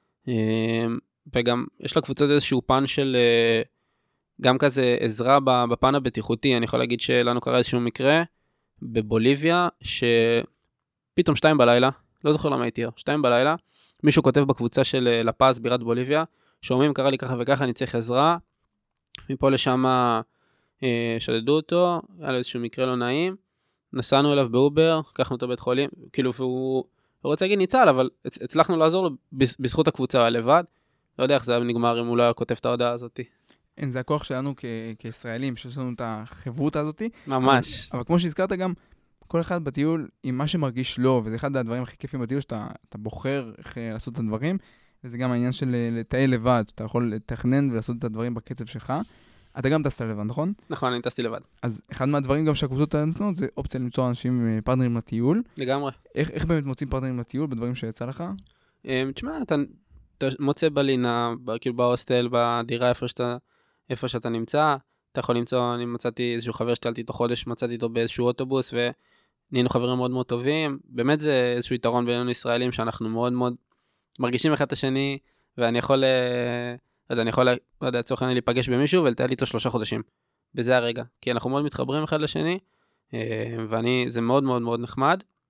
וגם יש לקבוצות איזשהו פן של, גם כזה עזרה בפן הבטיחותי, אני יכול להגיד שלנו קרה איזשהו מקרה, בבוליביה, שפתאום שתיים בלילה, לא זוכר למה הייתי, שתיים בלילה, מישהו כותב בקבוצה של לפז, בירת בוליביה, שאומרים, קרה לי ככה וככה, אני צריך עזרה, מפה לשם שדדו אותו, היה לו איזשהו מקרה לא נעים, נסענו אליו באובר, לקחנו אותו בית חולים, כאילו, והוא... הוא רוצה להגיד ניצל, אבל הצלחנו לעזור לו בזכות הקבוצה לבד. לא יודע איך זה היה נגמר אם הוא לא היה כותב את ההודעה הזאת. אין, זה הכוח שלנו כ- כישראלים, שיש לנו את החברות הזאת. ממש. אבל, אבל כמו שהזכרת גם, כל אחד בטיול עם מה שמרגיש לו, וזה אחד הדברים הכי כיפים בטיול, שאתה אתה בוחר איך לעשות את הדברים, וזה גם העניין של לטייל לבד, שאתה יכול לתכנן ולעשות את הדברים בקצב שלך. אתה גם טסת לבד, נכון? נכון, אני טסתי לבד. אז אחד מהדברים גם שהקבוצות נותנות, זה אופציה למצוא אנשים פרטנרים לטיול. לגמרי. איך, איך באמת מוצאים פרטנרים לטיול בדברים שיצא לך? תשמע, אתה, אתה מוצא בלינה, כאילו בהוסטל, בדירה, איפה שאתה, איפה שאתה נמצא, אתה יכול למצוא, אני מצאתי איזשהו חבר שטיילתי איתו חודש, מצאתי איתו באיזשהו אוטובוס, ונהיינו חברים מאוד מאוד טובים. באמת זה איזשהו יתרון בינינו ישראלים, שאנחנו מאוד מאוד מרגישים אחד את השני, ואני יכול... אז אני יכול, לא יודע, צורך אני להיפגש במישהו ולטייל איתו שלושה חודשים. בזה הרגע. כי אנחנו מאוד מתחברים אחד לשני, ואני, זה מאוד מאוד מאוד נחמד.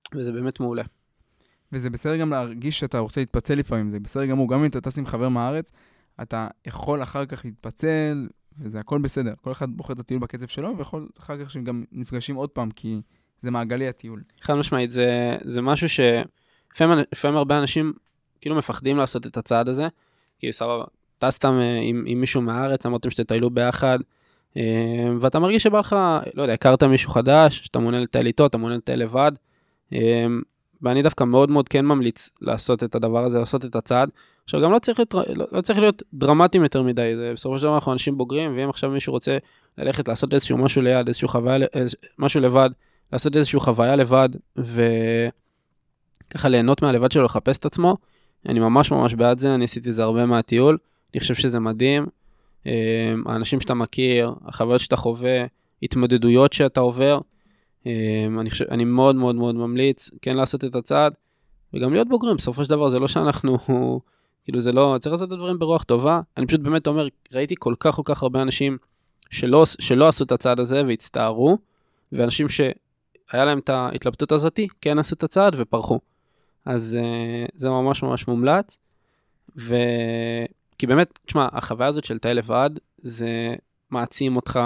וזה באמת מעולה. וזה בסדר גם להרגיש שאתה רוצה להתפצל לפעמים, זה בסדר גמור, גם אם אתה טס עם חבר מהארץ, אתה יכול אחר כך להתפצל, וזה הכל בסדר. כל אחד בוחר את הטיול בקצב שלו, ויכול אחר כך שהם גם נפגשים עוד פעם, כי זה מעגלי הטיול. חד משמעית, זה, זה משהו שלפעמים הרבה אנשים כאילו מפחדים לעשות את הצעד הזה, כי סבבה, טסתם עם, עם מישהו מהארץ, אמרתם שתטיילו ביחד, ואתה מרגיש שבא לך, לא יודע, הכרת מישהו חדש, שאתה מעוניין לטייל איתו, אתה מעוניין לטייל לבד, ואני דווקא מאוד מאוד כן ממליץ לעשות את הדבר הזה, לעשות את הצעד. עכשיו גם לא צריך להיות, לא, לא צריך להיות דרמטיים יותר מדי, זה בסופו של דבר אנחנו אנשים בוגרים, ואם עכשיו מישהו רוצה ללכת לעשות איזשהו משהו ליד, איזשהו חוויה, משהו לבד, לעשות איזשהו חוויה לבד, וככה ליהנות מהלבד שלו, לחפש את עצמו, אני ממש ממש בעד זה, אני עשיתי את זה הרבה מהטיול, אני חושב שזה מדהים, האנשים שאתה מכיר, החוויות שאתה חווה, התמודדויות שאתה עובר, אני חושב, אני מאוד מאוד מאוד ממליץ, כן לעשות את הצעד, וגם להיות בוגרים, בסופו של דבר זה לא שאנחנו, כאילו זה לא, צריך לעשות את הדברים ברוח טובה, אני פשוט באמת אומר, ראיתי כל כך כל כך הרבה אנשים שלא, שלא עשו את הצעד הזה והצטערו, ואנשים שהיה להם את ההתלבטות הזאת, כן עשו את הצעד ופרחו. אז זה ממש ממש מומלץ, ו... כי באמת, תשמע, החוויה הזאת של טייל לבד, זה מעצים אותך,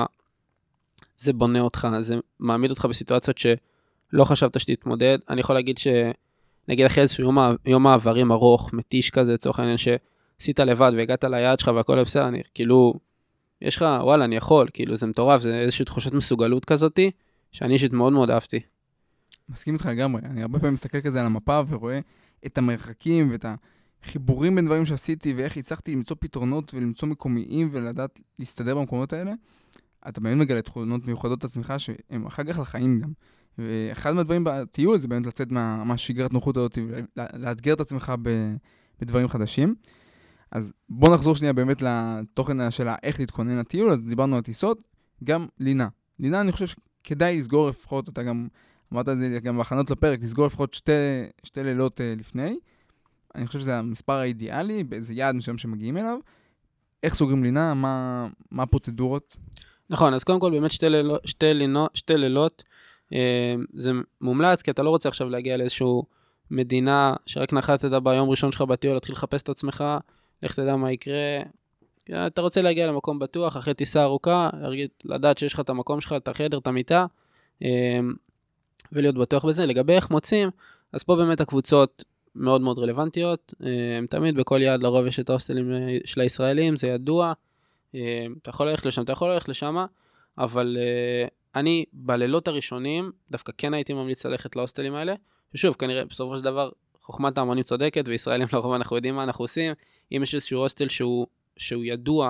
זה בונה אותך, זה מעמיד אותך בסיטואציות שלא חשבת שתתמודד. אני יכול להגיד שנגיד אחרי איזשהו יום, יום מעברים ארוך, מתיש כזה, צורך העניין שעשית לבד והגעת ליעד שלך והכל בסדר, אני כאילו, יש לך, וואלה, אני יכול, כאילו זה מטורף, זה איזושהי תחושת מסוגלות כזאת, שאני אישית מאוד מאוד אהבתי. מסכים איתך לגמרי, אני הרבה פעמים מסתכל כזה על המפה ורואה את המרחקים ואת החיבורים בין דברים שעשיתי ואיך הצלחתי למצוא פתרונות ולמצוא מקומיים ולדעת להסתדר במקומות האלה. אתה באמת מגלה תכונות מיוחדות לעצמך שהם אחר כך לחיים גם. ואחד מהדברים בטיול זה באמת לצאת מה, מהשגרת נוחות הזאת ולאתגר את עצמך בדברים חדשים. אז בוא נחזור שנייה באמת לתוכן של איך להתכונן לטיול. אז דיברנו על טיסות, גם לינה. לינה אני חושב שכדאי לסגור לפחות, אתה גם אמרת את זה גם בהכנות לפרק, לסגור לפחות שתי, שתי לילות uh, לפני. אני חושב שזה המספר האידיאלי, באיזה יעד מסוים שמגיעים אליו. איך סוגרים לינה? מה, מה הפרוצדורות? נכון, אז קודם כל באמת שתי לילות, שתי לינות, שתי לילות אה, זה מומלץ, כי אתה לא רוצה עכשיו להגיע לאיזשהו מדינה שרק נחתת ביום ראשון שלך בטיול, להתחיל לחפש את עצמך, לך תדע מה יקרה. אתה רוצה להגיע למקום בטוח, אחרי טיסה ארוכה, לדעת שיש לך את המקום שלך, את החדר, את המיטה, אה, ולהיות בטוח בזה. לגבי איך מוצאים, אז פה באמת הקבוצות מאוד מאוד רלוונטיות, הם תמיד בכל יעד לרוב יש את ההוסטלים של הישראלים, זה ידוע, אתה יכול ללכת לשם, אתה יכול ללכת לשם, אבל אני בלילות הראשונים, דווקא כן הייתי ממליץ ללכת להוסטלים האלה, ששוב, כנראה בסופו של דבר, חוכמת האמנים צודקת, וישראלים לרוב אנחנו יודעים מה אנחנו עושים, אם יש איזשהו הוסטל שהוא, שהוא ידוע,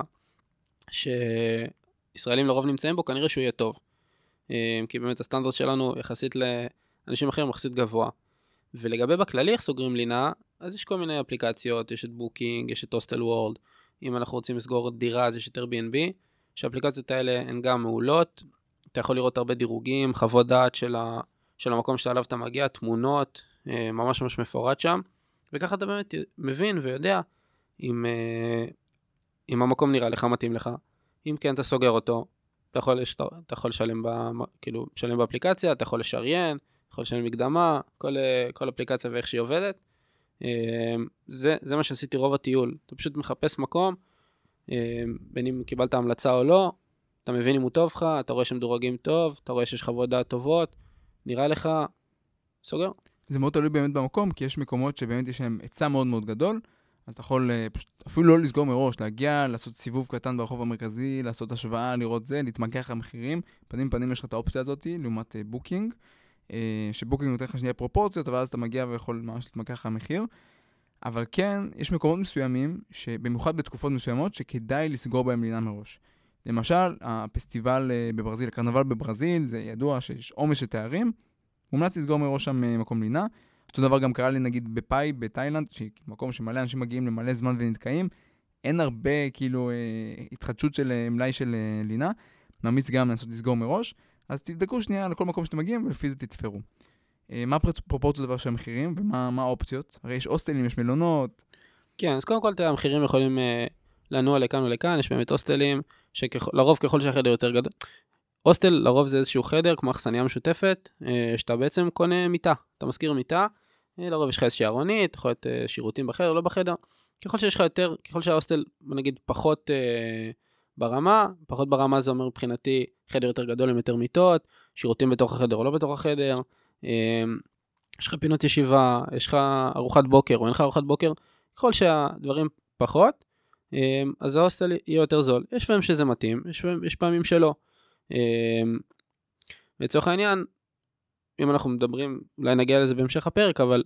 שישראלים לרוב נמצאים בו, כנראה שהוא יהיה טוב, כי באמת הסטנדרט שלנו יחסית לאנשים אחרים יחסית גבוה. ולגבי בכללי איך סוגרים לינה, אז יש כל מיני אפליקציות, יש את בוקינג, יש את הוסטל וורלד, אם אנחנו רוצים לסגור דירה אז יש את Airbnb, שהאפליקציות האלה הן גם מעולות, אתה יכול לראות הרבה דירוגים, חוות דעת של, ה, של המקום שעליו אתה מגיע, תמונות, ממש ממש מפורט שם, וככה אתה באמת מבין ויודע אם, אם המקום נראה לך מתאים לך, אם כן אתה סוגר אותו, אתה יכול, אתה יכול לשלם, בה, כאילו, לשלם באפליקציה, אתה יכול לשריין, יכול לשלם מקדמה, כל, כל אפליקציה ואיך שהיא עובדת. זה, זה מה שעשיתי רוב הטיול. אתה פשוט מחפש מקום, בין אם קיבלת המלצה או לא, אתה מבין אם הוא טוב לך, אתה רואה שמדורגים טוב, אתה רואה שיש חוות דעת טובות, נראה לך, סוגר. זה מאוד תלוי באמת במקום, כי יש מקומות שבאמת יש להם היצע מאוד מאוד גדול, אז אתה יכול פשוט, אפילו לא לסגור מראש, להגיע, לעשות סיבוב קטן ברחוב המרכזי, לעשות השוואה, לראות זה, להתמקח על המחירים, פנים פנים יש לך את האופציה הזאת, לעומת בוקינג, שבוקינג נותן לך שנייה פרופורציות, אבל אז אתה מגיע ויכול ממש להתמקח על המחיר. אבל כן, יש מקומות מסוימים, שבמיוחד בתקופות מסוימות, שכדאי לסגור בהם לינה מראש. למשל, הפסטיבל בברזיל, הקרנבל בברזיל, זה ידוע שיש עומס של תארים, מומלץ לסגור מראש שם מקום לינה. אותו דבר גם קרה לי נגיד בפאי, בתאילנד, מקום שמלא אנשים מגיעים למלא זמן ונתקעים, אין הרבה כאילו התחדשות של מלאי של לינה, ממליץ גם לנסות לסגור מראש, אז תבדקו שנייה לכל מקום שאתם מגיעים, ולפי זה תתפרו. מה הפרופורציות דבר של המחירים, ומה האופציות? הרי יש הוסטלים, יש מלונות. כן, אז קודם כל המחירים יכולים לנוע לכאן ולכאן, יש באמת הוסטלים, שלרוב ככל שהחדר יותר גדול, הוסטל לרוב זה איזשהו חדר, כמו אכסניה משותפת, שאתה בעצם קונה מיטה, אתה מזכיר מיטה, לרוב יש לך איזושהי ארונית, יכול להיות שירותים בחדר, לא בחדר, ככל שיש לך יותר, ככל שההוסטל, נגיד, פחות אה, ברמה, פחות ברמה זה אומר מבחינתי חדר יותר גדול עם יותר מיטות, שירותים בתוך החדר או לא בתוך החדר, אה, יש לך פינות ישיבה, יש לך ארוחת בוקר או אין לך ארוחת בוקר, ככל שהדברים פחות, אה, אז ההוסטל יהיה יותר זול. יש פעמים שזה מתאים, יש, יש פעמים שלא. אה, לצורך העניין, אם אנחנו מדברים, אולי נגיע לזה בהמשך הפרק, אבל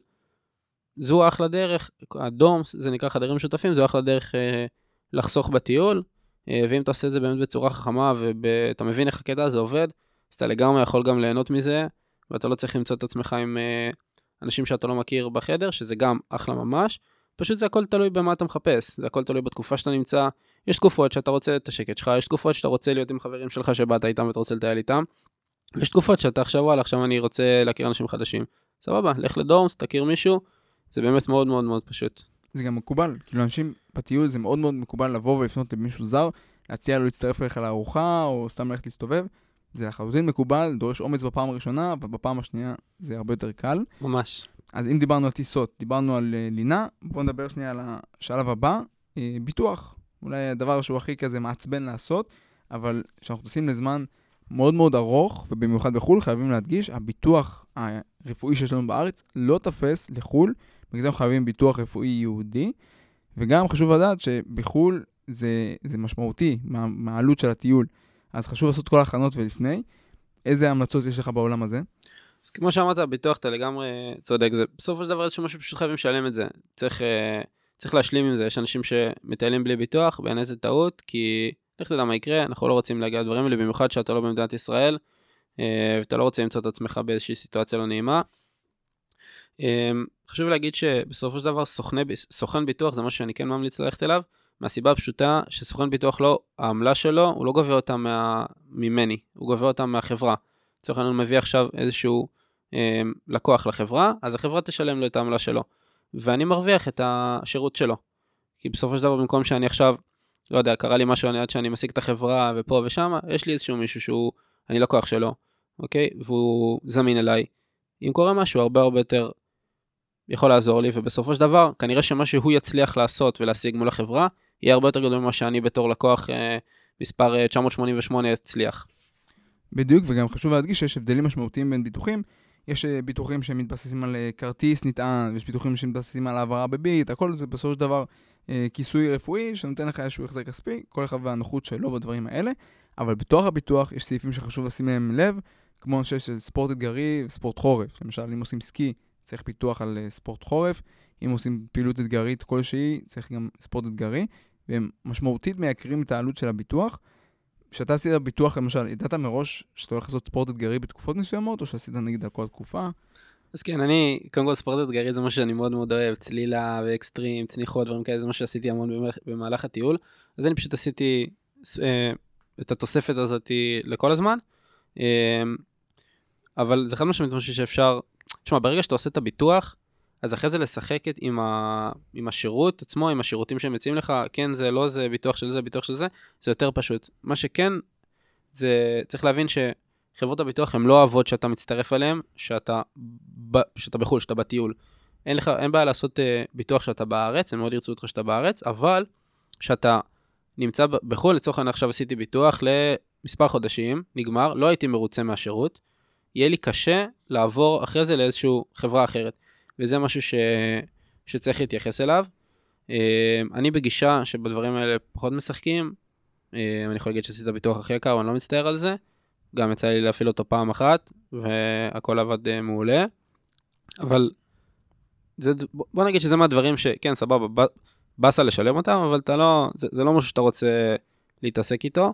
זו אחלה דרך, הדומס, זה נקרא חדרים משותפים, זו אחלה דרך אה, לחסוך בטיול, אה, ואם אתה עושה את זה באמת בצורה חכמה, ואתה מבין איך הקטע זה עובד, אז אתה לגמרי יכול גם ליהנות מזה, ואתה לא צריך למצוא את עצמך עם אה, אנשים שאתה לא מכיר בחדר, שזה גם אחלה ממש, פשוט זה הכל תלוי במה אתה מחפש, זה הכל תלוי בתקופה שאתה נמצא, יש תקופות שאתה רוצה את השקט שלך, יש תקופות שאתה רוצה להיות עם חברים שלך שבאת איתם ואתה רוצה לטייל איתם, ויש תקופות שאתה עכשיו, וואלה, עכשיו אני רוצה להכיר אנשים חדשים. סבבה, לך לדורמס, תכיר מישהו, זה באמת מאוד מאוד מאוד פשוט. זה גם מקובל, כאילו אנשים בטיול זה מאוד מאוד מקובל לבוא ולפנות למישהו זר, להציע לו להצטרף אליך לארוחה, או סתם ללכת להסתובב. זה לחלוטין מקובל, דורש אומץ בפעם הראשונה, ובפעם השנייה זה הרבה יותר קל. ממש. אז אם דיברנו על טיסות, דיברנו על uh, לינה, בואו נדבר שנייה על השלב הבא, uh, ביטוח. אולי הדבר שהוא הכי כזה מעצבן לעשות, אבל כשאנחנו טסים לזמן מאוד מאוד ארוך, ובמיוחד בחול, חייבים להדגיש, הביטוח הרפואי שיש לנו בארץ לא תפס לחול, בגלל זה אנחנו חייבים ביטוח רפואי יהודי, וגם חשוב לדעת שבחול זה, זה משמעותי מה, מהעלות של הטיול, אז חשוב לעשות כל ההכנות ולפני. איזה המלצות יש לך בעולם הזה? אז כמו שאמרת, הביטוח אתה לגמרי צודק, זה בסופו של דבר איזשהו משהו פשוט חייבים לשלם את זה, צריך, צריך להשלים עם זה, יש אנשים שמטיילים בלי ביטוח, ואין איזה טעות, כי לך תדע מה יקרה, אנחנו לא רוצים להגיע לדברים האלה, במיוחד שאתה לא במדינת ישראל, ואתה לא רוצה למצוא את עצמך באיזושהי סיטואציה לא נעימה. חשוב להגיד שבסופו של דבר סוכני, סוכן ביטוח זה משהו שאני כן ממליץ ללכת אליו, מהסיבה הפשוטה שסוכן ביטוח לא, העמלה שלו, הוא לא גובה אותה מה, ממני, הוא גובה אותה מהחברה. לצורך העניין הוא מביא עכשיו איזשהו אה, לקוח לחברה, אז החברה תשלם לו את העמלה שלו, ואני מרוויח את השירות שלו. כי בסופו של דבר במקום שאני עכשיו, לא יודע, קרה לי משהו עד שאני משיג את החברה ופה ושם, יש לי איזשהו מישהו שהוא, אני לקוח שלו, אוקיי? והוא זמין אליי. אם קורה משהו הרבה הרבה יותר יכול לעזור לי, ובסופו של דבר, כנראה שמה שהוא יצליח לעשות ולהשיג מול החברה, יהיה הרבה יותר גדול ממה שאני בתור לקוח אה, מספר תשע מאות שמונים ושמונה הצליח. בדיוק, וגם חשוב להדגיש שיש הבדלים משמעותיים בין ביטוחים. יש ביטוחים שמתבססים על כרטיס נטען, ויש ביטוחים שמתבססים על העברה בביט, הכל זה בסופו של דבר אה, כיסוי רפואי, שנותן לך איזשהו החזר כספי, כל אחד והנוחות שלו בדברים האלה, אבל בתוך הביטוח יש סעיפים שחשוב לשים להם לב, כמו שיש ספורט אתגרי וספורט חורף. למשל, אם עושים סקי, צריך ביטוח על ספורט חורף, אם עושים פעילות אתגרית כלשהי, צריך גם ספורט אתגרי, והם משמעותית מייקרים את העלות של הביטוח. כשאתה עשית ביטוח, למשל, ידעת מראש שאתה הולך לעשות ספורט אתגרי בתקופות מסוימות, או שעשית נגיד על כל התקופה? אז כן, אני, קודם כל ספורט אתגרי זה מה שאני מאוד מאוד אוהב, צלילה ואקסטרים, צניחות, דברים כאלה, זה מה שעשיתי המון במהלך הטיול, אז אני פשוט עשיתי אה, את התוספת הזאת לכל הזמן, אה, אבל זה חד משמעית משהו שאפשר, תשמע, ברגע שאתה עושה את הביטוח, אז אחרי זה לשחק עם, ה... עם השירות עצמו, עם השירותים שהם מציעים לך, כן, זה לא זה ביטוח של זה, ביטוח של זה, זה יותר פשוט. מה שכן, זה צריך להבין שחברות הביטוח הן לא אוהבות שאתה מצטרף עליהן, שאתה, ב... שאתה בחול, שאתה בטיול. אין לך, אין בעיה לעשות uh, ביטוח שאתה בארץ, הם מאוד ירצו אותך שאתה בארץ, אבל שאתה נמצא בחול, לצורך אני עכשיו עשיתי ביטוח למספר חודשים, נגמר, לא הייתי מרוצה מהשירות, יהיה לי קשה לעבור אחרי זה לאיזושהי חברה אחרת. וזה משהו ש... שצריך להתייחס אליו. אני בגישה שבדברים האלה פחות משחקים, אני יכול להגיד שעשית ביטוח הכי יקר, אבל אני לא מצטער על זה, גם יצא לי להפעיל אותו פעם אחת, והכל עבד מעולה, אבל זה... בוא נגיד שזה מהדברים שכן, סבבה, בסה לשלם אותם, אבל אתה לא... זה, זה לא משהו שאתה רוצה להתעסק איתו,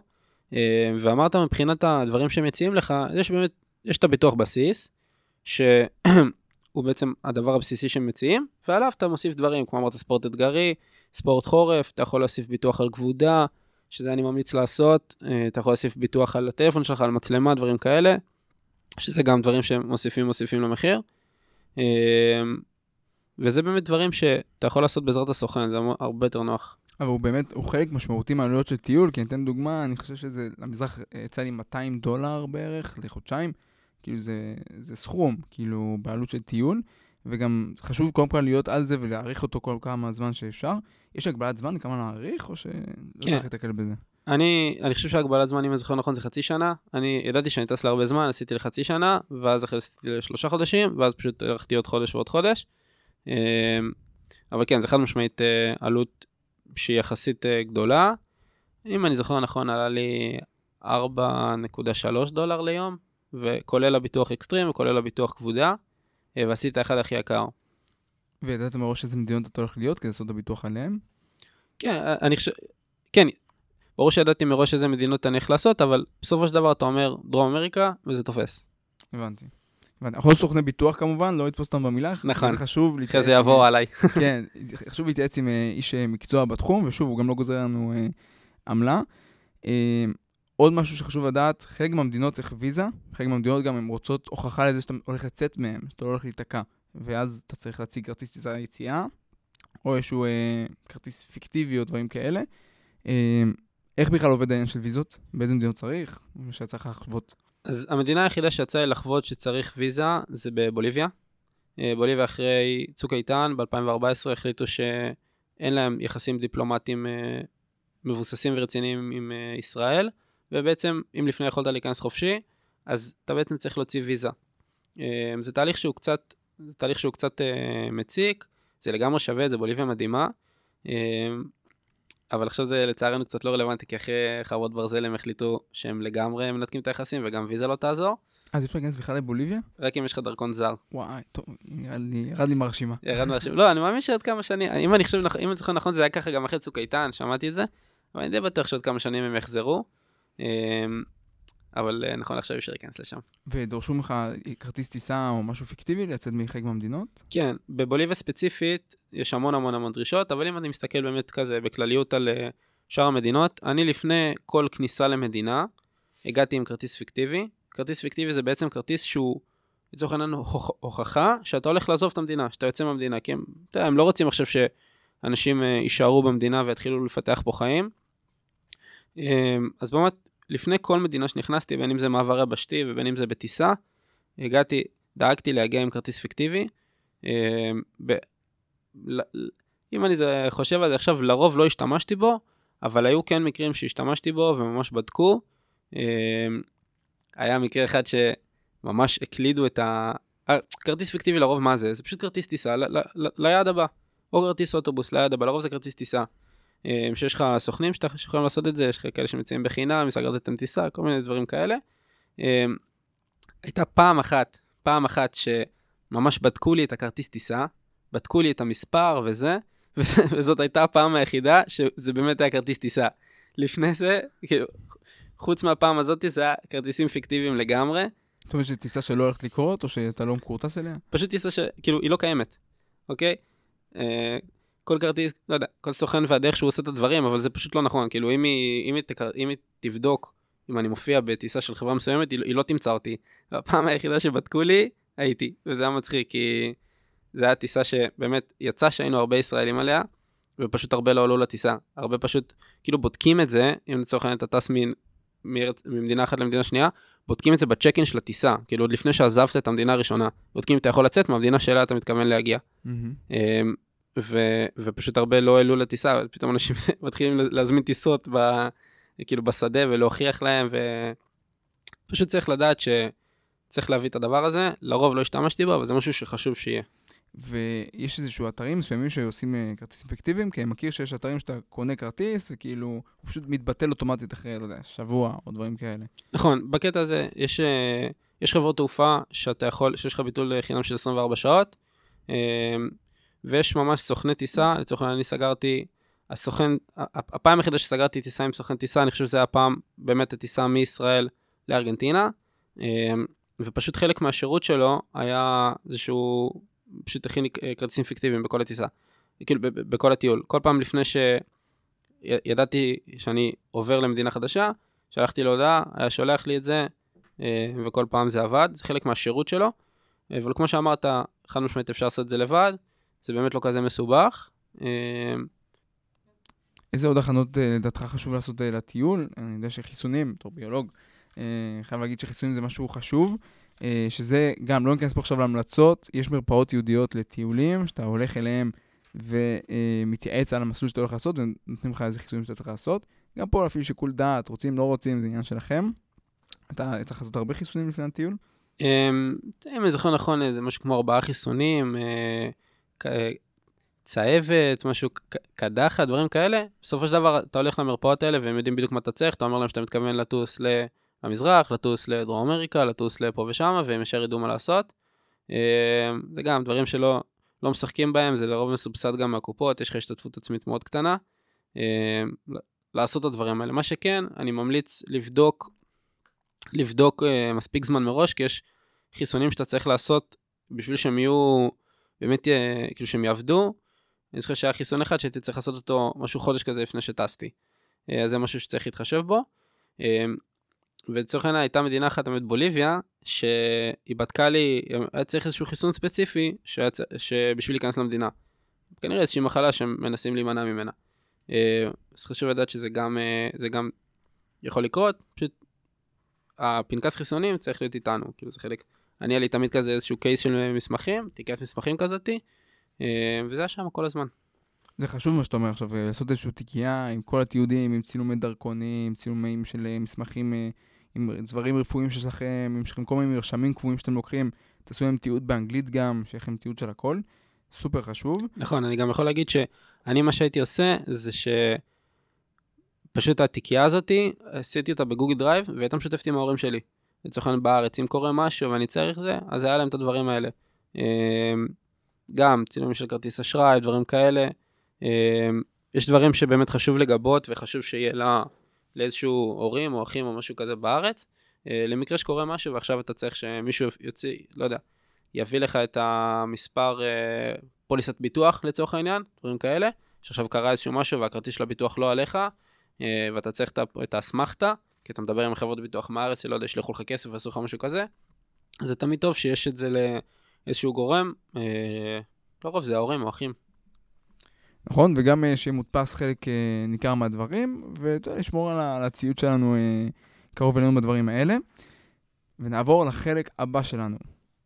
ואמרת מבחינת הדברים שהם מציעים לך, יש באמת, יש את הביטוח בסיס, ש... הוא בעצם הדבר הבסיסי שהם מציעים, ועליו אתה מוסיף דברים, כמו אמרת ספורט אתגרי, ספורט חורף, אתה יכול להוסיף ביטוח על כבודה, שזה אני ממליץ לעשות, אתה יכול להוסיף ביטוח על הטלפון שלך, על מצלמה, דברים כאלה, שזה גם דברים שמוסיפים מוסיפים למחיר, וזה באמת דברים שאתה יכול לעשות בעזרת הסוכן, זה הרבה יותר נוח. אבל הוא באמת, הוא חלק משמעותי מהעלויות של טיול, כי ניתן דוגמה, אני חושב שזה, למזרח יצא לי מאתיים דולר בערך לחודשיים, כאילו זה, זה סכום, כאילו בעלות של טיול, וגם חשוב קודם כל להיות על זה ולהעריך אותו כל כמה זמן שאפשר. יש הגבלת זמן כמה להעריך, או שלא כן. צריך להתקל בזה? אני, אני חושב שהגבלת זמן, אם אני זוכר נכון, זה חצי שנה. אני ידעתי שאני טס להרבה זמן, עשיתי לחצי שנה, ואז אחרי עשיתי לשלושה חודשים, ואז פשוט הלכתי עוד חודש ועוד חודש. אבל כן, זה חד משמעית עלות שהיא יחסית גדולה. אם אני זוכר נכון, עלה לי ארבע נקודה שלוש דולר ליום, וכולל הביטוח אקסטרים, וכולל הביטוח כבודה, ועשיתי את האחד הכי יקר. וידעת מראש איזה מדינות אתה הולך להיות, כדי לעשות את הביטוח עליהם? כן, אני חושב, כן, ברור שידעתי מראש איזה מדינות אני הולך לעשות, אבל בסופו של דבר אתה אומר דרום אמריקה, וזה תופס. הבנתי. אנחנו לא סוכני ביטוח כמובן, לא לתפוס אותם במילה. נכון. זה חשוב להתייעץ. אחרי זה יעבור עליי. כן, חשוב להתייעץ עם איש מקצוע בתחום, ושוב, הוא גם לא גוזר לנו עמלה. עוד משהו שחשוב לדעת, חלק מהמדינות צריך ויזה, חלק מהמדינות גם הן רוצות הוכחה לזה שאתה הולך לצאת מהם, שאתה לא הולך להתקע, ואז אתה צריך להציג כרטיס טיסה יציאה, או איזשהו אה, כרטיס פיקטיבי או דברים כאלה. אה, איך בכלל עובד העניין של ויזות? באיזה מדינות צריך? מה שצריך לחוות? אז המדינה היחידה שיצאה לי לחוות שצריך ויזה, זה בבוליביה. בוליביה אחרי צוק איתן, ב-אלפיים וארבע עשרה החליטו שאין להם יחסים דיפלומטיים מבוססים ורציניים עם ישראל, ובעצם אם לפני יכולת להיכנס חופשי, אז אתה בעצם צריך להוציא ויזה. זה תהליך שהוא קצת, זה תהליך שהוא קצת מציק, זה לגמרי שווה, זה בוליביה מדהימה, אבל עכשיו זה לצערנו קצת לא רלוונטי, כי אחרי חרבות ברזל הם החליטו שהם לגמרי מנתקים את היחסים, וגם ויזה לא תעזור. אז אפשר להיכנס בכלל לבוליביה? רק אם יש לך דרכון זר. וואי, טוב, ירד לי, ירד לי מרשימה. ירד מרשימה. לא, אני מאמין שעוד כמה שנים, אם אני חושב, אם אני זוכר נכון, זה היה ככה גם אחרי צוק איתן, שמעתי את זה, אבל אני די בטוח שעוד כמה שנים הם יחזרו, אבל נכון, עכשיו אפשר להיכנס לשם. ודורשו לך כרטיס טיסה או משהו פיקטיבי לצאת מחלק מהמדינות? כן, בבוליביה ספציפית יש המון המון המון דרישות, אבל אם אני מסתכל באמת כזה בכלליות על שאר המדינות, אני לפני כל כניסה למדינה, הגעתי עם כרטיס פיקטיבי. כרטיס פיקטיבי זה בעצם כרטיס שהוא, לצורך העניין, הוכחה שאתה הולך לעזוב את המדינה, שאתה יוצא מהמדינה, כי הם, אתה יודע, הם לא רוצים עכשיו שאנשים יישארו במדינה ויתחילו לפתח פה חיים. אז באמת, לפני כל מדינה שנכנסתי, בין אם זה מעבר יבשתי ובין אם זה בטיסה, הגעתי, דאגתי להגיע עם כרטיס פיקטיבי. אם אני חושב על זה עכשיו, לרוב לא השתמשתי בו, אבל היו כן מקרים שהשתמשתי בו וממש בדקו. היה מקרה אחד שממש הקלידו את ה... כרטיס פיקטיבי לרוב מה זה? זה פשוט כרטיס טיסה ליעד הבא, או כרטיס אוטובוס ליעד הבא, לרוב זה כרטיס טיסה. שיש לך סוכנים שיכולים לעשות את זה, יש לך כאלה שמציעים בחינם, מסגרת את הטיסה, כל מיני דברים כאלה. הייתה פעם אחת, פעם אחת שממש בדקו לי את הכרטיס טיסה, בדקו לי את המספר וזה, וזאת הייתה הפעם היחידה שזה באמת היה כרטיס טיסה. לפני זה, כאילו, חוץ מהפעם הזאת זה היה כרטיסים פיקטיביים לגמרי. זאת אומרת שטיסה שלא הולכת לקרות, או שאתה לא מקורטס אליה? פשוט טיסה שכאילו היא לא קיימת, אוקיי? כל כרטיס, לא יודע, כל סוכן והדרך שהוא עושה את הדברים, אבל זה פשוט לא נכון. כאילו, אם היא, אם היא, אם היא תבדוק, אם אני מופיע בטיסה של חברה מסוימת, היא, היא לא תמצא אותי. והפעם היחידה שבדקו לי, הייתי. וזה היה מצחיק, כי זה היה טיסה שבאמת יצא שהיינו הרבה ישראלים עליה, ופשוט הרבה לא עלו לטיסה. הרבה פשוט, כאילו, בודקים את זה, אם לצורך העניין אתה טס ממדינה אחת למדינה שנייה, בודקים את זה בצ'קין של הטיסה. כאילו, עוד לפני שעזבת את המדינה הראשונה, בודקים אם אתה יכול לצאת מהמדינה שאליה אתה מתכוון להגיע. ו- ופשוט הרבה לא העלו לטיסה, פתאום אנשים מתחילים להזמין טיסות ב- כאילו בשדה ולהוכיח להם, ופשוט צריך לדעת שצריך להביא את הדבר הזה, לרוב לא השתמשתי בו, אבל זה משהו שחשוב שיהיה. ויש איזשהו אתרים מסוימים שעושים כרטיסים פיקטיביים, כי אני מכיר שיש אתרים שאתה קונה כרטיס, וכאילו הוא פשוט מתבטל אוטומטית אחרי, לא יודע, שבוע או דברים כאלה. נכון, בקטע הזה יש, יש חברות תעופה שאתה יכול, שיש לך ביטול חינם של עשרים וארבע שעות, ויש ממש סוכני טיסה, לצורך העניין אני סגרתי, הסוכן, הפעם היחידה שסגרתי טיסה עם סוכן טיסה, אני חושב שזה היה הפעם באמת הטיסה מישראל לארגנטינה, ופשוט חלק מהשירות שלו היה איזשהו, פשוט הכין כרטיסים פיקטיביים בכל הטיסה, כאילו בכל הטיול. כל פעם לפני שידעתי שאני עובר למדינה חדשה, שלחתי להודעה, היה שולח לי את זה, וכל פעם זה עבד, זה חלק מהשירות שלו, אבל כמו שאמרת, חד משמעית אפשר לעשות את זה לבד, זה באמת לא כזה מסובך. איזה עוד הכנות לדעתך חשוב לעשות לטיול? אני יודע שחיסונים, בתור ביולוג, חייב להגיד שחיסונים זה משהו חשוב, שזה גם, לא ניכנס פה עכשיו להמלצות, יש מרפאות יהודיות לטיולים, שאתה הולך אליהם ומתייעץ על המסלול שאתה הולך לעשות, ונותנים לך איזה חיסונים שאתה צריך לעשות. גם פה אפילו שיקול דעת, רוצים, לא רוצים, זה עניין שלכם. אתה צריך לעשות הרבה חיסונים לפני הטיול? אם אני זוכר נכון, זה משהו כמו ארבעה חיסונים, צהבת, משהו, קדחה, דברים כאלה. בסופו של דבר, אתה הולך למרפאות האלה, והם יודעים בדיוק מה אתה צריך, אתה אומר להם שאתה מתכוון לטוס למזרח, לטוס לדרום אמריקה, לטוס לפה ושמה, והם ישר ידעו מה לעשות. זה גם דברים שלא לא משחקים בהם, זה לרוב מסובסד גם מהקופות, יש לך השתתפות עצמית מאוד קטנה. לעשות את הדברים האלה. מה שכן, אני ממליץ לבדוק, לבדוק מספיק זמן מראש, כי יש חיסונים שאתה צריך לעשות, בשביל שהם יהיו, באמת, כאילו שהם יעבדו. אני זוכר שהיה חיסון אחד שהייתי צריך לעשות אותו משהו חודש כזה לפני שטסתי. אז זה משהו שצריך להתחשב בו. ולצורך העניין הייתה מדינה אחת, באמת בוליביה, שהיא בדקה לי, היה צריך איזשהו חיסון ספציפי, שבשביל להיכנס למדינה. כנראה איזושהי מחלה שמנסים להימנע ממנה. אז חשוב לדעת שזה גם, זה גם יכול לקרות, פשוט הפנקס חיסונים צריך להיות איתנו, כאילו זה חלק, אני היה לי תמיד כזה איזשהו קייס של מסמכים, תיקת מסמכים כזאתי, וזה היה שם כל הזמן. זה חשוב מה שאתה אומר עכשיו, לעשות איזשהו תיקייה עם כל התיעודים, עם צילומי דרכונים, צילומים של מסמכים, עם דברים רפואיים שיש לכם, עם לכם כל מיני מרשמים קבועים שאתם לוקחים, תעשו להם תיעוד באנגלית גם, שיהיה לכם תיעוד של הכל, סופר חשוב. נכון, אני גם יכול להגיד שאני מה שהייתי עושה, זה שפשוט התיקייה הזאת, עשיתי אותה בגוגל דרייב, והייתה משותפת עם ההורים שלי. לצורך העניין בארץ, אם קורה משהו ואני צריך זה, אז היה להם את הדברים האלה. גם צילומים של כרטיס אשראי, דברים כאלה. יש דברים שבאמת חשוב לגבות, וחשוב שיהיה לה, לאיזשהו הורים או אחים או משהו כזה בארץ. למקרה שקורה משהו, ועכשיו אתה צריך שמישהו יוצא, לא יודע, יביא לך את המספר פוליסת ביטוח לצורך העניין, דברים כאלה, שעכשיו קרה איזשהו משהו והכרטיס של הביטוח לא עליך, ואתה צריך את האסמכתה, כי אתה מדבר עם חברות ביטוח מארץ, לא יודע, שלחו לך כסף ועשו לך משהו כזה, אז זה תמיד טוב שיש את זה לאיזשהו גורם, לרוב זה ההורים או אחים. נכון, וגם שיהיה מודפס חלק ניכר מהדברים, ולשמור על הציוד שלנו קרוב אלינו בדברים האלה, ונעבור לחלק הבא שלנו.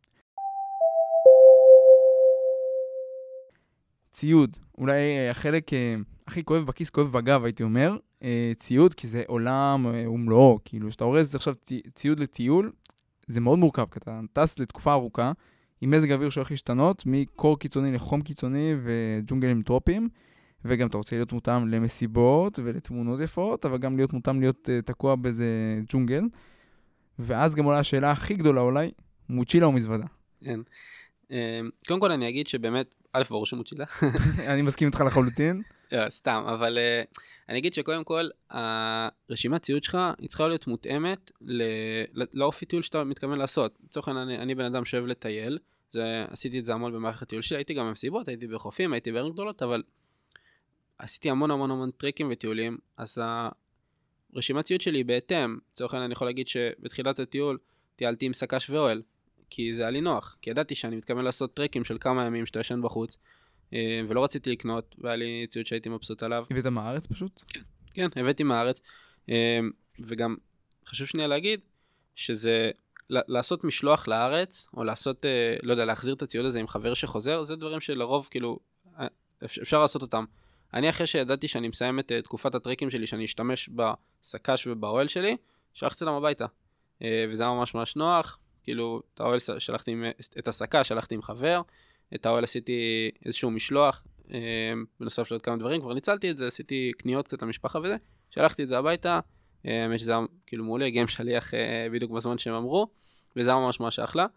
ציוד, אולי החלק הכי כואב בכיס, כואב בגב, הייתי אומר, ציוד, כי זה עולם ומלואו, כאילו, שאתה אורז עכשיו ציוד לטיול, זה מאוד מורכב, כי אתה טס לתקופה ארוכה, עם מזג אוויר שהולך להשתנות, מקור קיצוני לחום קיצוני וג'ונגלים טרופיים, וגם אתה רוצה להיות מותאם למסיבות ולתמונות יפות, אבל גם להיות מותאם להיות תקוע באיזה ג'ונגל, ואז גם עולה השאלה הכי גדולה אולי, מוצ'ילה או מזוודה? כן. קודם כל אני אגיד שבאמת, א' ברור שמוצ'ילה. אני מסכים איתך לחלוטין. סתם, אבל אני אגיד שקודם כל, הרשימת ציוד שלך, היא צריכה להיות מותאמת לאופי טיול שאתה מתכוון לעשות. לצורך העניין, אני בן אדם שאוהב לטייל, עשיתי את זה המון במערכת טיול שלי, הייתי גם במסיבות, הייתי בחופים, הייתי בערים גדולות, אבל עשיתי המון המון המון טרקים וטיולים, אז הרשימת ציוד שלי היא בהתאם. לצורך העניין, אני יכול להגיד שבתחילת הטיול, טיילתי עם סקש ואוהל, כי זה היה לי נוח, כי ידעתי שאני מתכוון לעשות טרקים של כמה ימים שאתה ישן בחוץ, ולא רציתי לקנות, והיה לי ציוד שהייתי מבסוט עליו. הבאת מהארץ פשוט? כן, כן, הבאתי מהארץ, וגם חשוב שנייה להגיד, שזה לעשות משלוח לארץ, או לעשות, לא יודע, להחזיר את הציוד הזה עם חבר שחוזר, זה דברים שלרוב, כאילו, אפשר לעשות אותם. אני אחרי שידעתי שאני מסיים את תקופת הטרקים שלי, שאני אשתמש בסקש ובאוהל שלי, שלחתי אותם הביתה. וזה היה ממש ממש נוח, כאילו, את האוהל שלחתי עם, את הסקש שלחתי עם חבר, את האוהל עשיתי איזשהו משלוח, בנוסף של עוד כמה דברים, כבר ניצלתי את זה, עשיתי קניות קצת למשפחה וזה, שלחתי את זה הביתה, האמת שזה היה כאילו מעולה, הגיע עם שליח בדיוק בזמן שהם אמרו, וזה היה ממש ממש אחלה.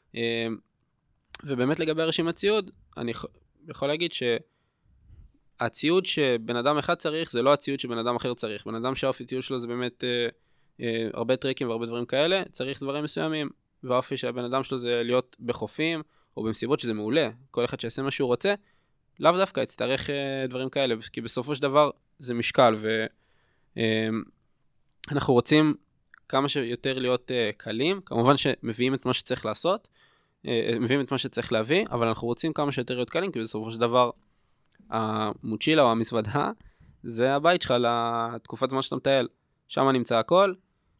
ובאמת לגבי הרשימת ציוד, אני יכול להגיד שהציוד שבן אדם אחד צריך, זה לא הציוד שבן אדם אחר צריך. בן אדם שהאופי טיול שלו זה באמת הרבה טרקים והרבה דברים כאלה, צריך דברים מסוימים, והאופי שהבן אדם שלו זה להיות בחופים, או במסיבות שזה מעולה, כל אחד שיעשה מה שהוא רוצה, לאו דווקא יצטרך דברים כאלה, כי בסופו של דבר זה משקל, ואנחנו רוצים כמה שיותר להיות קלים, כמובן שמביאים את מה שצריך לעשות, מביאים את מה שצריך להביא, אבל אנחנו רוצים כמה שיותר להיות קלים, כי בסופו של דבר המוצ'ילה או המזוודה, זה הבית שלך לתקופת זמן שאתה מטייל. שם נמצא הכל,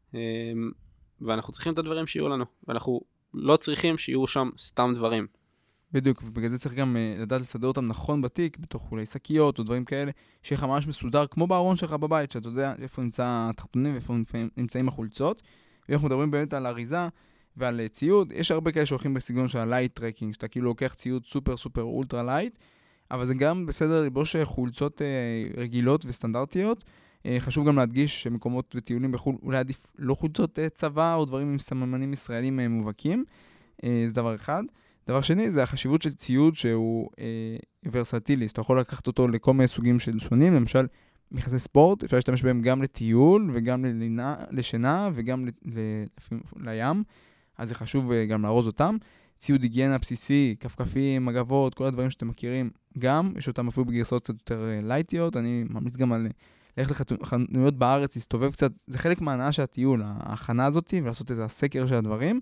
ואנחנו צריכים את הדברים שיהיו לנו, ואנחנו לא צריכים שיהיו שם סתם דברים. בדיוק, ובגלל זה צריך גם uh, לדעת לסדר אותם נכון בתיק, בתוך אולי שקיות או דברים כאלה, שיהיה לך ממש מסודר, כמו בארון שלך בבית, שאתה יודע איפה נמצא התחתונים ואיפה נמצאים החולצות. ואנחנו מדברים באמת על אריזה ועל uh, ציוד. יש הרבה כאלה שהולכים בסגנון של הלייט טרקינג, שאתה כאילו לוקח ציוד סופר סופר אולטרה לייט, אבל זה גם בסדר לבוש חולצות uh, רגילות וסטנדרטיות. Uh, חשוב גם להדגיש שמקומות וטיולים בחול, אולי עדיף לא חולצות uh, צבא או דברים עם סממנים ישראלים uh, מובהקים. Uh, זה דבר אחד. דבר שני, זה החשיבות של ציוד שהוא אה, ורסטילי, אתה יכול לקחת אותו לכל מיני סוגים של שונים, למשל מכסי ספורט, אפשר להשתמש בהם גם לטיול וגם ללינה, לשינה וגם ל, ל, לים, אז זה חשוב אה, גם לארוז אותם. ציוד היגיינה בסיסי, כפכפים, מגבות, כל הדברים שאתם מכירים, גם, יש אותם אפילו בגרסאות קצת יותר אה, לייטיות, אני ממליץ גם על ללכת לחנויות בארץ, להסתובב קצת, זה חלק מההנאה של הטיול, ההכנה הזאת, ולעשות את הסקר של הדברים,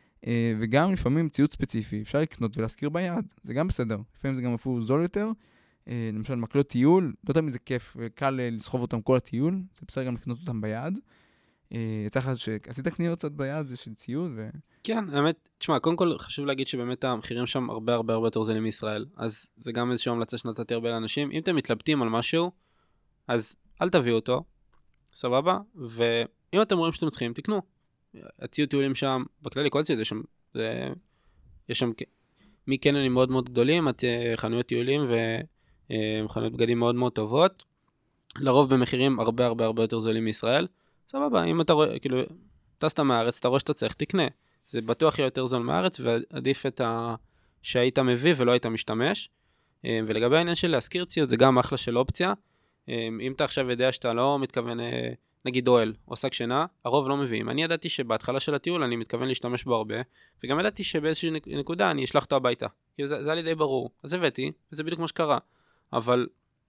וגם לפעמים ציוד ספציפי, אפשר לקנות ולהזכיר ביד, זה גם בסדר. לפעמים זה גם אפילו זול יותר, למשל מקלות טיול, לא תמיד זה כיף וקל לסחוב אותם כל הטיול, זה בסדר גם לקנות אותם ביד. יצא לך שעשית קניות קצת ביד של ציוד ו... כן, האמת, תשמע, קודם כל חשוב להגיד שבאמת המחירים שם הרבה הרבה הרבה יותר זולים מישראל, אז זה גם איזושהי המלצה שנתתי הרבה לאנשים. אם אתם מתלבטים על משהו, אז אל תביאו אותו, סבבה, ואם אתם רואים שאתם צריכים, תקנו. הציוד טיולים שם, בכללי כל ציוד, יש שם, זה, יש שם מקניונים מאוד מאוד גדולים, חנויות טיולים וחנויות בגדים מאוד מאוד טובות, לרוב במחירים הרבה הרבה הרבה יותר זולים מישראל. סבבה, אם אתה רואה, כאילו, טסת מהארץ, אתה רואה שאתה צריך, תקנה. זה בטוח יהיה יותר זול מהארץ, ועדיף את ה... שהיית מביא ולא היית משתמש. ולגבי העניין של להזכיר ציוד, זה גם אחלה של אופציה. אם אתה עכשיו יודע שאתה לא מתכוון, נגיד אוהל או שק שינה, הרוב לא מביאים. אני ידעתי שבהתחלה של הטיול אני מתכוון להשתמש בו הרבה, וגם ידעתי שבאיזושהי נקודה אני אשלח אותו הביתה. זה, זה היה לי די ברור. אז הבאתי, וזה בדיוק מה שקרה. אבל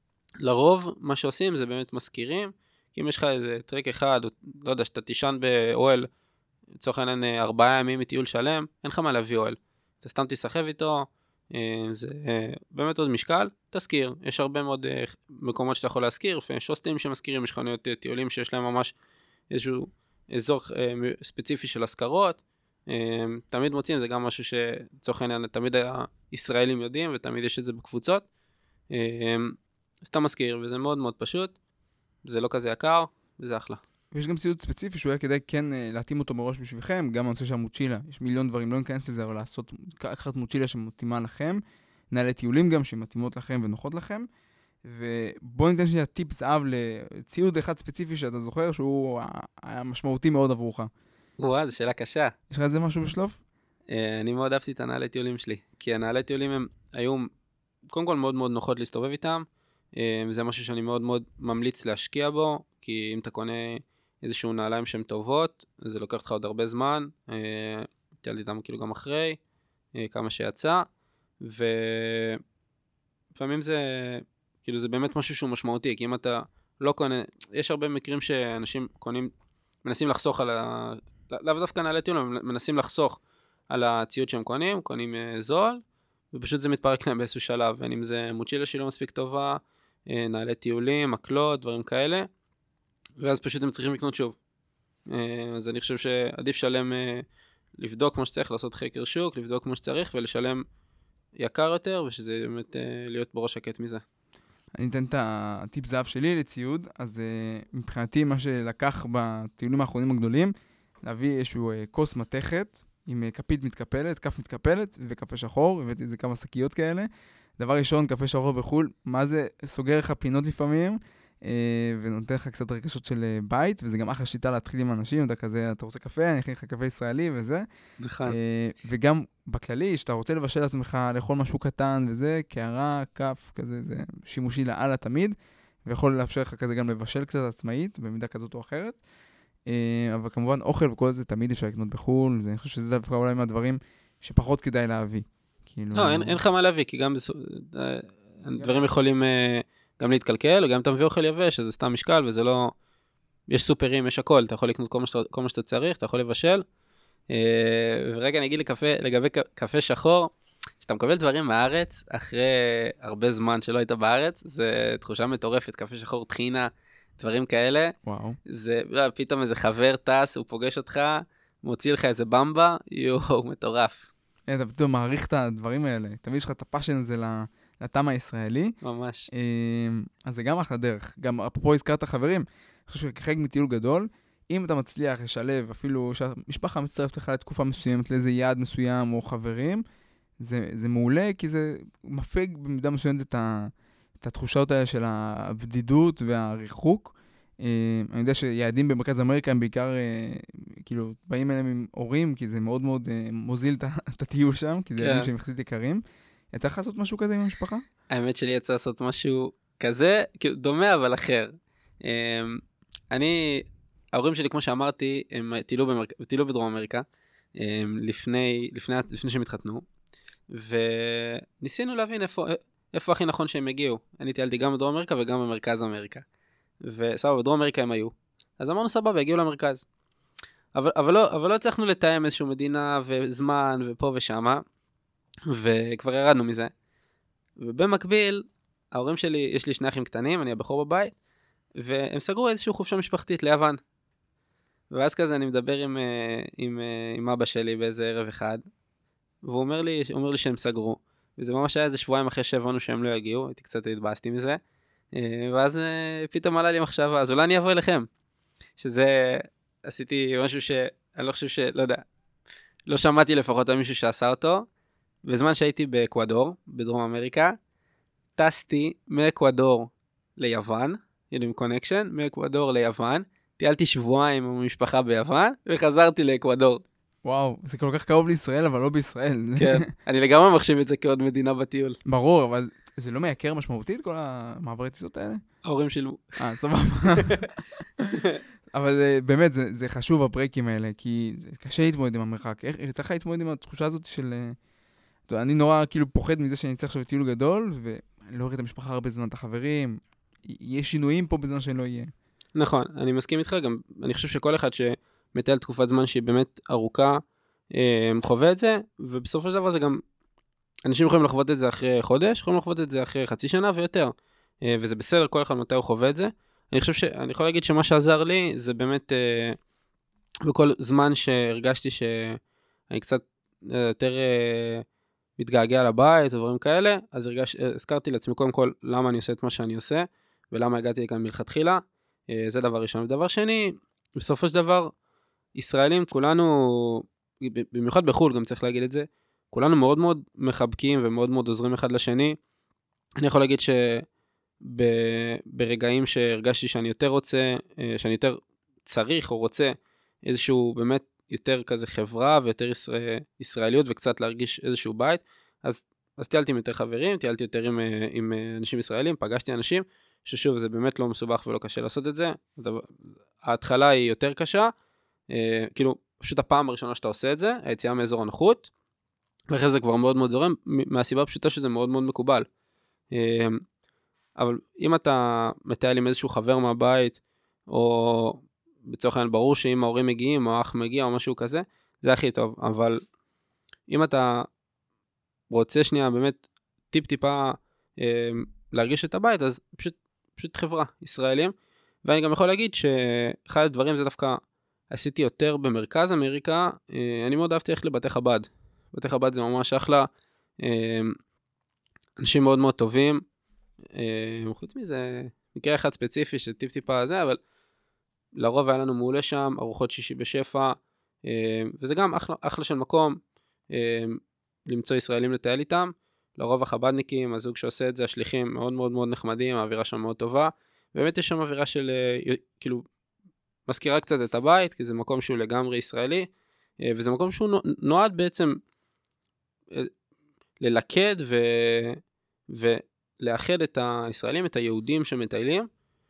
לרוב מה שעושים זה באמת מזכירים, כי אם יש לך איזה טרק אחד, או לא יודע, שאתה תישן באוהל, לצורך העניין ארבעה ימים מטיול שלם, אין לך מה להביא אוהל. אתה סתם תסחב איתו, זה באמת עוד משקל, תזכיר. יש הרבה מאוד מקומות שאתה יכול להזכיר, יש הוסטים שמזכירים, יש חנויות טיולים שיש להם ממש איזשהו אזור ספציפי של הזכרות, תמיד מוצאים, זה גם משהו שצורך העניין תמיד הישראלים יודעים, ותמיד יש את זה בקבוצות, סתם מזכיר, וזה מאוד מאוד פשוט, זה לא כזה יקר, וזה אחלה. ויש גם ציוד ספציפי שהוא היה כדאי כן להתאים אותו מראש בשבילכם, גם הנושא של מוצ'ילה, יש מיליון דברים, לא ניכנס לזה, אבל לעשות אחת מוצ'ילה שמתאימה לכם, נעלי טיולים גם שמתאימות לכם ונוחות לכם, ובואו ניתן שנייה טיפ זהב לציוד אחד ספציפי שאתה זוכר שהוא היה משמעותי מאוד עבורך. וואו, זו שאלה קשה. יש לך איזה משהו בשלוף? אני מאוד אהבתי את הנעלי טיולים שלי, כי הנעלי טיולים הם היו קודם כל מאוד מאוד נוחות להסתובב איתם, וזה משהו שאני מאוד מאוד ממליץ להשקיע בו, כי אם אתה קונה איזשהו נעליים שהן טובות, זה לוקח לך עוד הרבה זמן, תיאלתי איתם כאילו גם אחרי, כמה שיצא, ולפעמים זה, כאילו זה באמת משהו שהוא משמעותי, כי אם אתה לא קונה, יש הרבה מקרים שאנשים קונים, מנסים לחסוך על ה... לאו דווקא נעלי טיולים, מנסים לחסוך על הציוד שהם קונים, קונים זול, ופשוט זה מתפרק להם באיזשהו שלב, ואם זה מוצ'ילה שהיא לא מספיק טובה, נעלי טיולים, מקלות, דברים כאלה, ואז פשוט הם צריכים לקנות שוב. אז אני חושב שעדיף שלם לבדוק כמו שצריך, לעשות חקר שוק, לבדוק כמו שצריך, ולשלם יקר יותר, ושזה באמת להיות בראש שקט מזה. אני אתן את הטיפ זהב שלי לציוד, אז מבחינתי מה שלקח בטיולים האחרונים הגדולים, להביא איזשהו כוס מתכת, עם כפית מתקפלת, כף מתקפלת וקפה שחור, הבאתי איזה כמה שקיות כאלה. דבר ראשון, קפה שחור בחול, מה זה סוגר לך פינות לפעמים, ונותן לך קצת רגשות של בית, וזה גם אחלה שיטה להתחיל עם אנשים, אתה כזה, אתה רוצה קפה, אני אכין לך קפה ישראלי וזה. נכון. וגם בכללי, שאתה רוצה לבשל לעצמך לאכול משהו קטן וזה, קערה, כף, כזה, זה שימושי לעלה תמיד, ויכול לאפשר לך כזה גם לבשל קצת עצמאית, במידה כזאת או אחרת. אבל כמובן, אוכל וכל זה תמיד אפשר לקנות בחול, אני חושב שזה דווקא אולי מהדברים שפחות כדאי להביא. לא, אין לך מה להביא, כי גם דברים יכולים גם להתקלקל, או גם אתה מביא אוכל יבש, אז זה סתם משקל, וזה לא... יש סופרים, יש הכל, אתה יכול לקנות כל מה שאתה צריך, אתה יכול לבשל. ורגע, אני אגיד לגבי קפה שחור, כשאתה מקבל דברים מהארץ, אחרי הרבה זמן שלא היית בארץ, זה תחושה מטורפת, קפה שחור, טחינה, דברים כאלה. וואו. זה, לא, פתאום איזה חבר טס, הוא פוגש אותך, מוציא לך איזה במבה, יואו, מטורף. אתה פתאום מעריך את הדברים האלה. תמיד יש לך את הפאשן הזה לטעם הישראלי. ממש. אז זה גם אחלה דרך. גם אפרופו הזכרת חברים, אני חושב שכחלק מטיול גדול, אם אתה מצליח לשלב, אפילו שהמשפחה מצטרפת לך לתקופה מסוימת, לאיזה יעד מסוים או חברים, זה, זה מעולה, כי זה מפג במידה מסוימת את, ה, את התחושות האלה של הבדידות והריחוק. אני יודע שיעדים במרכז אמריקה הם בעיקר, כאילו, באים אליהם עם הורים, כי זה מאוד מאוד מוזיל את הטיול שם, כי זה יעדים שהם יחסית יקרים. יצא לך לעשות משהו כזה עם המשפחה? האמת שלי יצא לעשות משהו כזה, כאילו, דומה אבל אחר. אני... ההורים שלי, כמו שאמרתי, הם טיילו, במרק... טיילו בדרום אמריקה, לפני, לפני, לפני שהם התחתנו, וניסינו להבין איפה, איפה הכי נכון שהם הגיעו. אני טיילתי גם בדרום אמריקה וגם במרכז אמריקה. וסבבה, בדרום אמריקה הם היו. אז אמרנו סבבה, הגיעו למרכז. אבל, אבל לא, אבל לא הצלחנו לתאם איזושהי מדינה וזמן ופה ושמה, וכבר ירדנו מזה. ובמקביל, ההורים שלי, יש לי שני אחים קטנים, אני הבחור בבית, והם סגרו איזושהי חופשה משפחתית ליוון. ואז כזה אני מדבר עם, עם, עם אבא שלי באיזה ערב אחד, והוא אומר לי, אומר לי שהם סגרו. וזה ממש היה איזה שבועיים אחרי שהבנו שהם לא יגיעו, הייתי קצת התבאסתי מזה. ואז פתאום עלה לי מחשבה, אז אולי אני אבוא אליכם. שזה, עשיתי משהו שאני לא חושב ש, לא יודע, לא שמעתי לפחות על מישהו שעשה אותו. בזמן שהייתי באקוודור, בדרום אמריקה, טסתי מאקוודור ליוון, עם קונקשן, מאקוודור ליוון, טיילתי שבועיים עם המשפחה ביוון, וחזרתי לאקוודור. וואו, זה כל כך קרוב לישראל, אבל לא בישראל. כן, אני לגמרי מחשיב את זה כעוד מדינה בטיול. ברור, אבל זה לא מייקר משמעותית, כל המעברי טיסות האלה? ההורים שילמו. אה, סבבה. אבל באמת, זה, זה חשוב הברייקים האלה, כי זה קשה להתמודד עם המרחק. איך, צריך להתמודד עם התחושה הזאת של... אני נורא כאילו פוחד מזה שאני צריך עכשיו טיול גדול, ואני לא אראה את המשפחה הרבה זמן, את החברים. יש שינויים פה בזמן שאני לא אהיה. נכון, אני מסכים איתך, גם אני חושב שכל אחד שמטייל תקופת זמן שהיא באמת ארוכה, חווה את זה, ובסופו של דבר זה גם, אנשים יכולים לחוות את זה אחרי חודש, יכולים לחוות את זה אחרי חצי שנה ויותר, וזה בסדר, כל אחד מתי הוא חווה את זה. אני חושב שאני יכול להגיד שמה שעזר לי, זה באמת, בכל זמן שהרגשתי שאני קצת יותר מתגעגע לבית, או דברים כאלה, אז הרגש, הזכרתי לעצמי קודם כל, למה אני עושה את מה שאני עושה, ולמה הגעתי לכאן מלכתחילה. זה דבר ראשון. ודבר שני, בסופו של דבר, ישראלים, כולנו, במיוחד בחול, גם צריך להגיד את זה, כולנו מאוד מאוד מחבקים ומאוד מאוד עוזרים אחד לשני. אני יכול להגיד שברגעים שהרגשתי שאני יותר רוצה, שאני יותר צריך או רוצה איזשהו באמת יותר כזה חברה ויותר ישראל, ישראליות וקצת להרגיש איזשהו בית, אז, אז טיילתי עם יותר חברים, טיילתי יותר עם, עם אנשים ישראלים, פגשתי אנשים, ששוב, זה באמת לא מסובך ולא קשה לעשות את זה. ההתחלה היא יותר קשה, אה, כאילו, פשוט הפעם הראשונה שאתה עושה את זה, היציאה מאזור הנוחות, ואחרי זה כבר מאוד מאוד זורם, מהסיבה הפשוטה שזה מאוד מאוד מקובל. אה, אבל אם אתה מטייל עם איזשהו חבר מהבית, או בצורך העניין ברור שאם ההורים מגיעים, או אח מגיע, או משהו כזה, זה הכי טוב. אבל אם אתה רוצה שנייה, באמת, טיפ-טיפה אה, להרגיש את הבית, אז פשוט פשוט חברה, ישראלים, ואני גם יכול להגיד שאחד הדברים זה דווקא עשיתי יותר במרכז אמריקה, אני מאוד אהבתי ללכת לבתי חב"ד. בתי חב"ד זה ממש אחלה, אנשים מאוד מאוד טובים, חוץ מזה, מקרה אחד ספציפי שטיפ טיפה זה, אבל לרוב היה לנו מעולה שם, ארוחות שישי בשפע, וזה גם אחלה, אחלה של מקום, למצוא ישראלים לטייל איתם, לרוב החבדניקים, הזוג שעושה את זה, השליחים מאוד מאוד מאוד נחמדים, האווירה שם מאוד טובה, באמת יש שם אווירה של, כאילו, מזכירה קצת את הבית, כי זה מקום שהוא לגמרי ישראלי, וזה מקום שהוא נועד בעצם ללכד ו... ולאחד את הישראלים, את היהודים שמטיילים,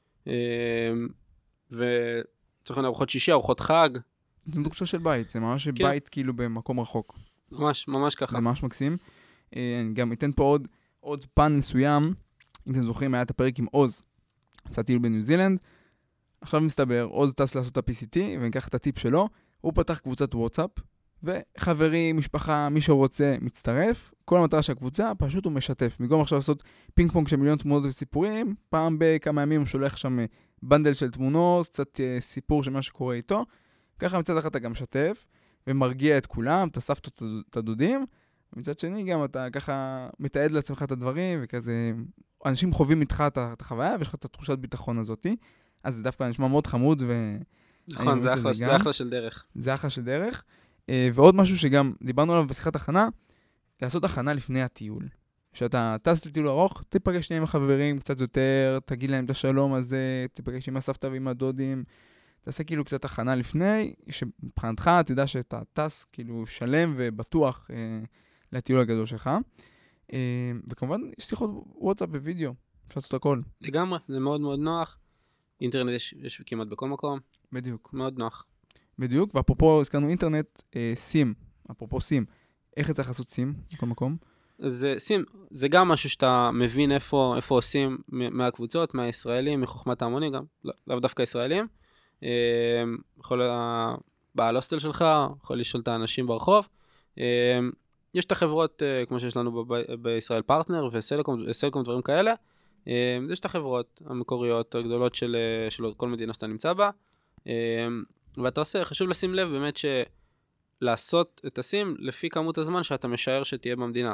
וצריך לנו ארוחות שישי, ארוחות חג. זה תחושה של בית, זה ממש כן. בית כאילו במקום רחוק. ממש, ממש ככה. זה ממש מקסים. אני גם אתן פה עוד, עוד פן מסוים, אם אתם זוכרים, היה את הפרק עם עוז, עשיתי בניו זילנד, עכשיו מסתבר, עוז טס לעשות את ה-פי סי טי, וניקח את הטיפ שלו, הוא פתח קבוצת וואטסאפ, וחברים, משפחה, מי שרוצה, מצטרף. כל המטרה של הקבוצה, פשוט הוא משתף. במקום עכשיו לעשות פינג פונג של מיליון תמונות וסיפורים, פעם בכמה ימים הוא שולח שם בנדל של תמונות, קצת סיפור של מה שקורה איתו. ככה מצד אחד אתה גם משתף, ומרגיע את כולם, את הסבתות, את הדודים, ומצד שני גם אתה ככה מתעד לעצמך את הדברים, וכזה, אנשים חווים איתך את החוויה, ויש לך את התחושת ביטחון הזאת. אז זה דווקא נשמע מאוד חמוד, ו... נכון, זה אחלה, זה אחלה של דרך. זה אחלה של דרך. ועוד משהו שגם דיברנו עליו בשיחת הכנה, לעשות הכנה לפני הטיול. כשאתה טס לטיול ארוך, תיפגש עם החברים קצת יותר, תגיד להם את השלום הזה, תיפגש עם הסבתא ועם הדודים, תעשה כאילו קצת הכנה לפני, שמבחינתך תדע שאתה טס כאילו שלם ובטוח אה, לטיול הגדול שלך. אה, וכמובן, יש שיחות וואטסאפ בווידאו, אפשר לעשות הכל. לגמרי, זה מאוד מאוד נוח. אינטרנט יש, יש כמעט בכל מקום. בדיוק. מאוד נוח. בדיוק, ואפרופו, הזכרנו אינטרנט, אה, סים, אפרופו סים, איך צריך לעשות סים בכל מקום? אז סים, זה גם משהו שאתה מבין איפה, איפה עושים מהקבוצות, מהישראלים, מחוכמת ההמונים, גם לאו דווקא ישראלים. אה, יכול בעל הוסטל שלך, יכול לשאול את האנשים ברחוב. אה, יש את החברות, אה, כמו שיש לנו ב- בישראל פרטנר וסלקום, סלקום דברים כאלה. אה, יש את החברות המקוריות הגדולות של, של כל מדינה שאתה נמצא בה. אה, ואתה עושה, חשוב לשים לב באמת שלעשות את הסים לפי כמות הזמן שאתה משער שתהיה במדינה.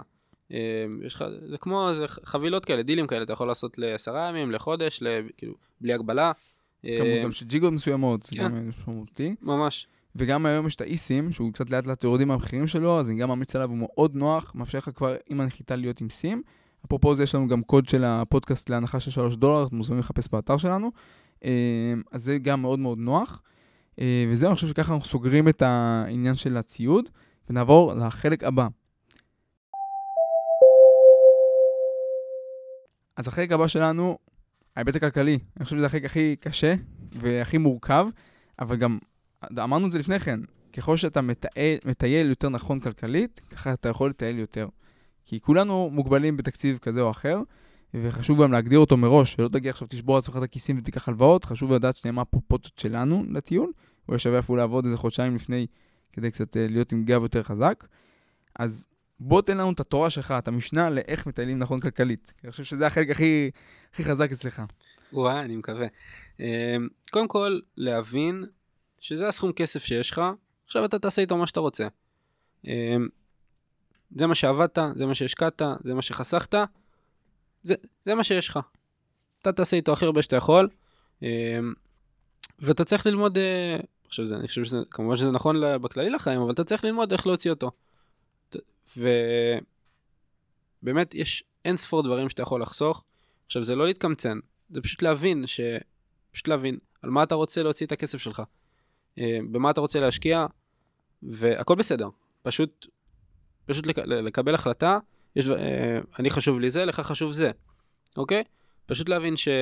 יש לך, זה כמו זה חבילות כאלה, דילים כאלה, אתה יכול לעשות לעשרה ימים, לחודש, כאילו, בלי הגבלה. כמות גם שג'יגות מסוימות, זה גם משמעותי. ממש. וגם היום יש את האי-סים, שהוא קצת לאט לאט יורדים מהמחירים שלו, אז אני גם ממליץ עליו, הוא מאוד נוח, מאפשר לך כבר עם הנחיתה להיות עם סים. אפרופו זה, יש לנו גם קוד של הפודקאסט להנחה של שלוש דולר, אתם מוזמנים לחפש באתר שלנו. אז זה גם מאוד מאוד נוח. וזהו, אני חושב שככה אנחנו סוגרים את העניין של הציוד, ונעבור לחלק הבא. אז החלק הבא שלנו, ההיבט הכלכלי. אני חושב שזה החלק הכי קשה והכי מורכב, אבל גם, אמרנו את זה לפני כן, ככל שאתה מטייל, מטייל יותר נכון כלכלית, ככה אתה יכול לטייל יותר. כי כולנו מוגבלים בתקציב כזה או אחר, וחשוב גם להגדיר אותו מראש, שלא תגיע עכשיו תשבור עצמך את הכיסים ותיקח הלוואות, חשוב לדעת שנהיה מה הפרופורציות שלנו לטיול, הוא שווה אפילו לעבוד איזה חודשיים לפני, כדי קצת להיות עם גב יותר חזק. אז בוא תן לנו את התורה שלך, את המשנה לאיך מטיילים נכון כלכלית. אני חושב שזה החלק הכי, הכי חזק אצלך. וואי, אני מקווה. קודם כל, להבין שזה הסכום כסף שיש לך, עכשיו אתה תעשה איתו מה שאתה רוצה. זה מה שעבדת, זה מה שהשקעת, זה מה שחסכת, זה, זה מה שיש לך. אתה תעשה איתו הכי הרבה שאתה יכול, ואתה צריך ללמוד, עכשיו זה, אני חושב שזה, כמובן שזה נכון בכללי לחיים, אבל אתה צריך ללמוד איך להוציא אותו. ובאמת יש אין ספור דברים שאתה יכול לחסוך. עכשיו זה לא להתקמצן, זה פשוט להבין, ש... פשוט להבין על מה אתה רוצה להוציא את הכסף שלך, במה אתה רוצה להשקיע, והכל בסדר. פשוט, פשוט לק... לקבל החלטה, יש... אני חשוב לי זה, לך חשוב זה. אוקיי? פשוט להבין ש...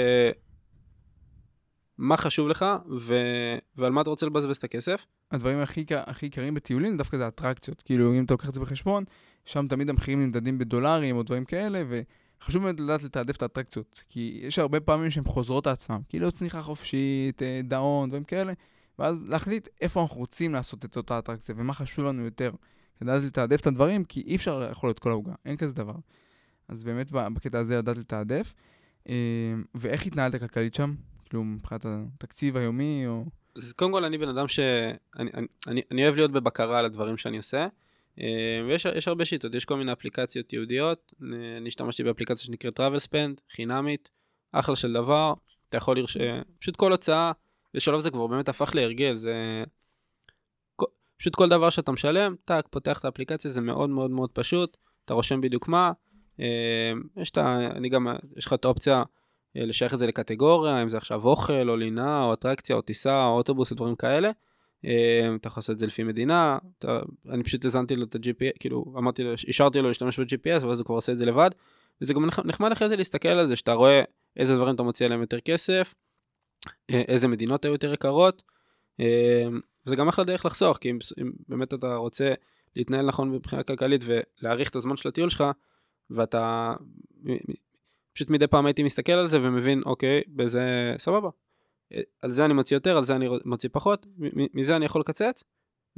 מה חשוב לך, ו... ועל מה אתה רוצה לבזבז את הכסף. הדברים הכי, הכי עיקריים בטיולים, דווקא זה אטרקציות. כאילו, אם אתה לוקח את זה בחשבון, שם תמיד המחירים נמדדים בדולרים או דברים כאלה, וחשוב מאוד לדעת לתעדף את האטרקציות. כי יש הרבה פעמים שהן חוזרות לעצמם. כאילו, צניחה חופשית, דאון, דברים כאלה, ואז להחליט איפה אנחנו רוצים לעשות את אותה אטרקציה, ומה חשוב לנו יותר. לדעת לתעדף את הדברים, כי אי אפשר יכול להיות כל ההוגה. אין כזה דבר. אז באמת, בקטע הזה לדעת לתעדף. ואיך התנהלת כלכלית שם? כאילו, מבחינת התקציב היומי, או... אז קודם כל, אני בן אדם ש... אני, אני, אני, אני אוהב להיות בבקרה על הדברים שאני עושה, ויש יש הרבה שיטות, יש כל מיני אפליקציות יהודיות, אני השתמשתי באפליקציה שנקראת Travel Spend, חינמית, אחלה של דבר, אתה יכול לרש... פשוט כל הוצאה, בשלב זה כבר באמת הפך להרגל, זה... פשוט כל דבר שאתה משלם, טק, פותח את האפליקציה, זה מאוד מאוד מאוד פשוט, אתה רושם בדיוק מה, יש, את, אני גם, יש לך את האופציה, לשייך את זה לקטגוריה, אם זה עכשיו אוכל, או לינה, או אטרקציה, או טיסה, או אוטובוס, ודברים כאלה. אתה יכול לעשות את זה לפי מדינה. אתה, אני פשוט הזנתי לו את ה-ג'י פי אס, כאילו, אמרתי לו, השארתי לו להשתמש ב-ג'י פי אס, ואז הוא כבר עושה את זה לבד. וזה גם נחמד אחרי זה להסתכל על זה, שאתה רואה איזה דברים אתה מוציא עליהם יותר כסף, איזה מדינות היו יותר יקרות. וזה גם אחלה דרך לחסוך, כי אם, אם באמת אתה רוצה להתנהל נכון מבחינה כלכלית, ולהאריך את הזמן של הטיול שלך, ואתה... פשוט מדי פעם הייתי מסתכל על זה ומבין, אוקיי, בזה סבבה. על זה אני מוציא יותר, על זה אני מוציא פחות, מזה אני יכול לקצץ,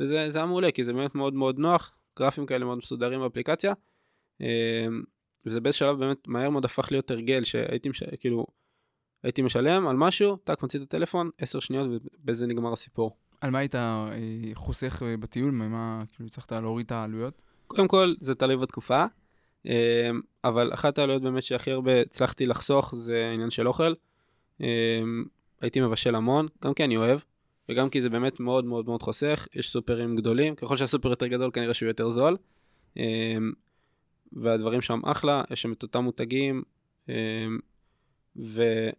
וזה זה מעולה, כי זה באמת מאוד מאוד נוח, גרפים כאלה מאוד מסודרים באפליקציה, וזה באיזה שלב באמת מהר מאוד הפך להיות הרגל, שהייתי מש... כאילו, הייתי משלם על משהו, טק, מציא את הטלפון, עשר שניות, ובזה נגמר הסיפור. על מה היית חוסך בטיול? מה, כאילו, צריכת להוריד את העלויות? קודם כל, זה תלוי בתקופה, אבל אחת העלויות באמת שהכי הרבה הצלחתי לחסוך, זה העניין של אוכל. הייתי מבשל המון, גם כי אני אוהב, וגם כי זה באמת מאוד מאוד מאוד חוסך, יש סופרים גדולים, ככל שהסופר יותר גדול, כנראה שהוא יותר זול, והדברים שם אחלה, יש שם את אותם מותגים, ובאמת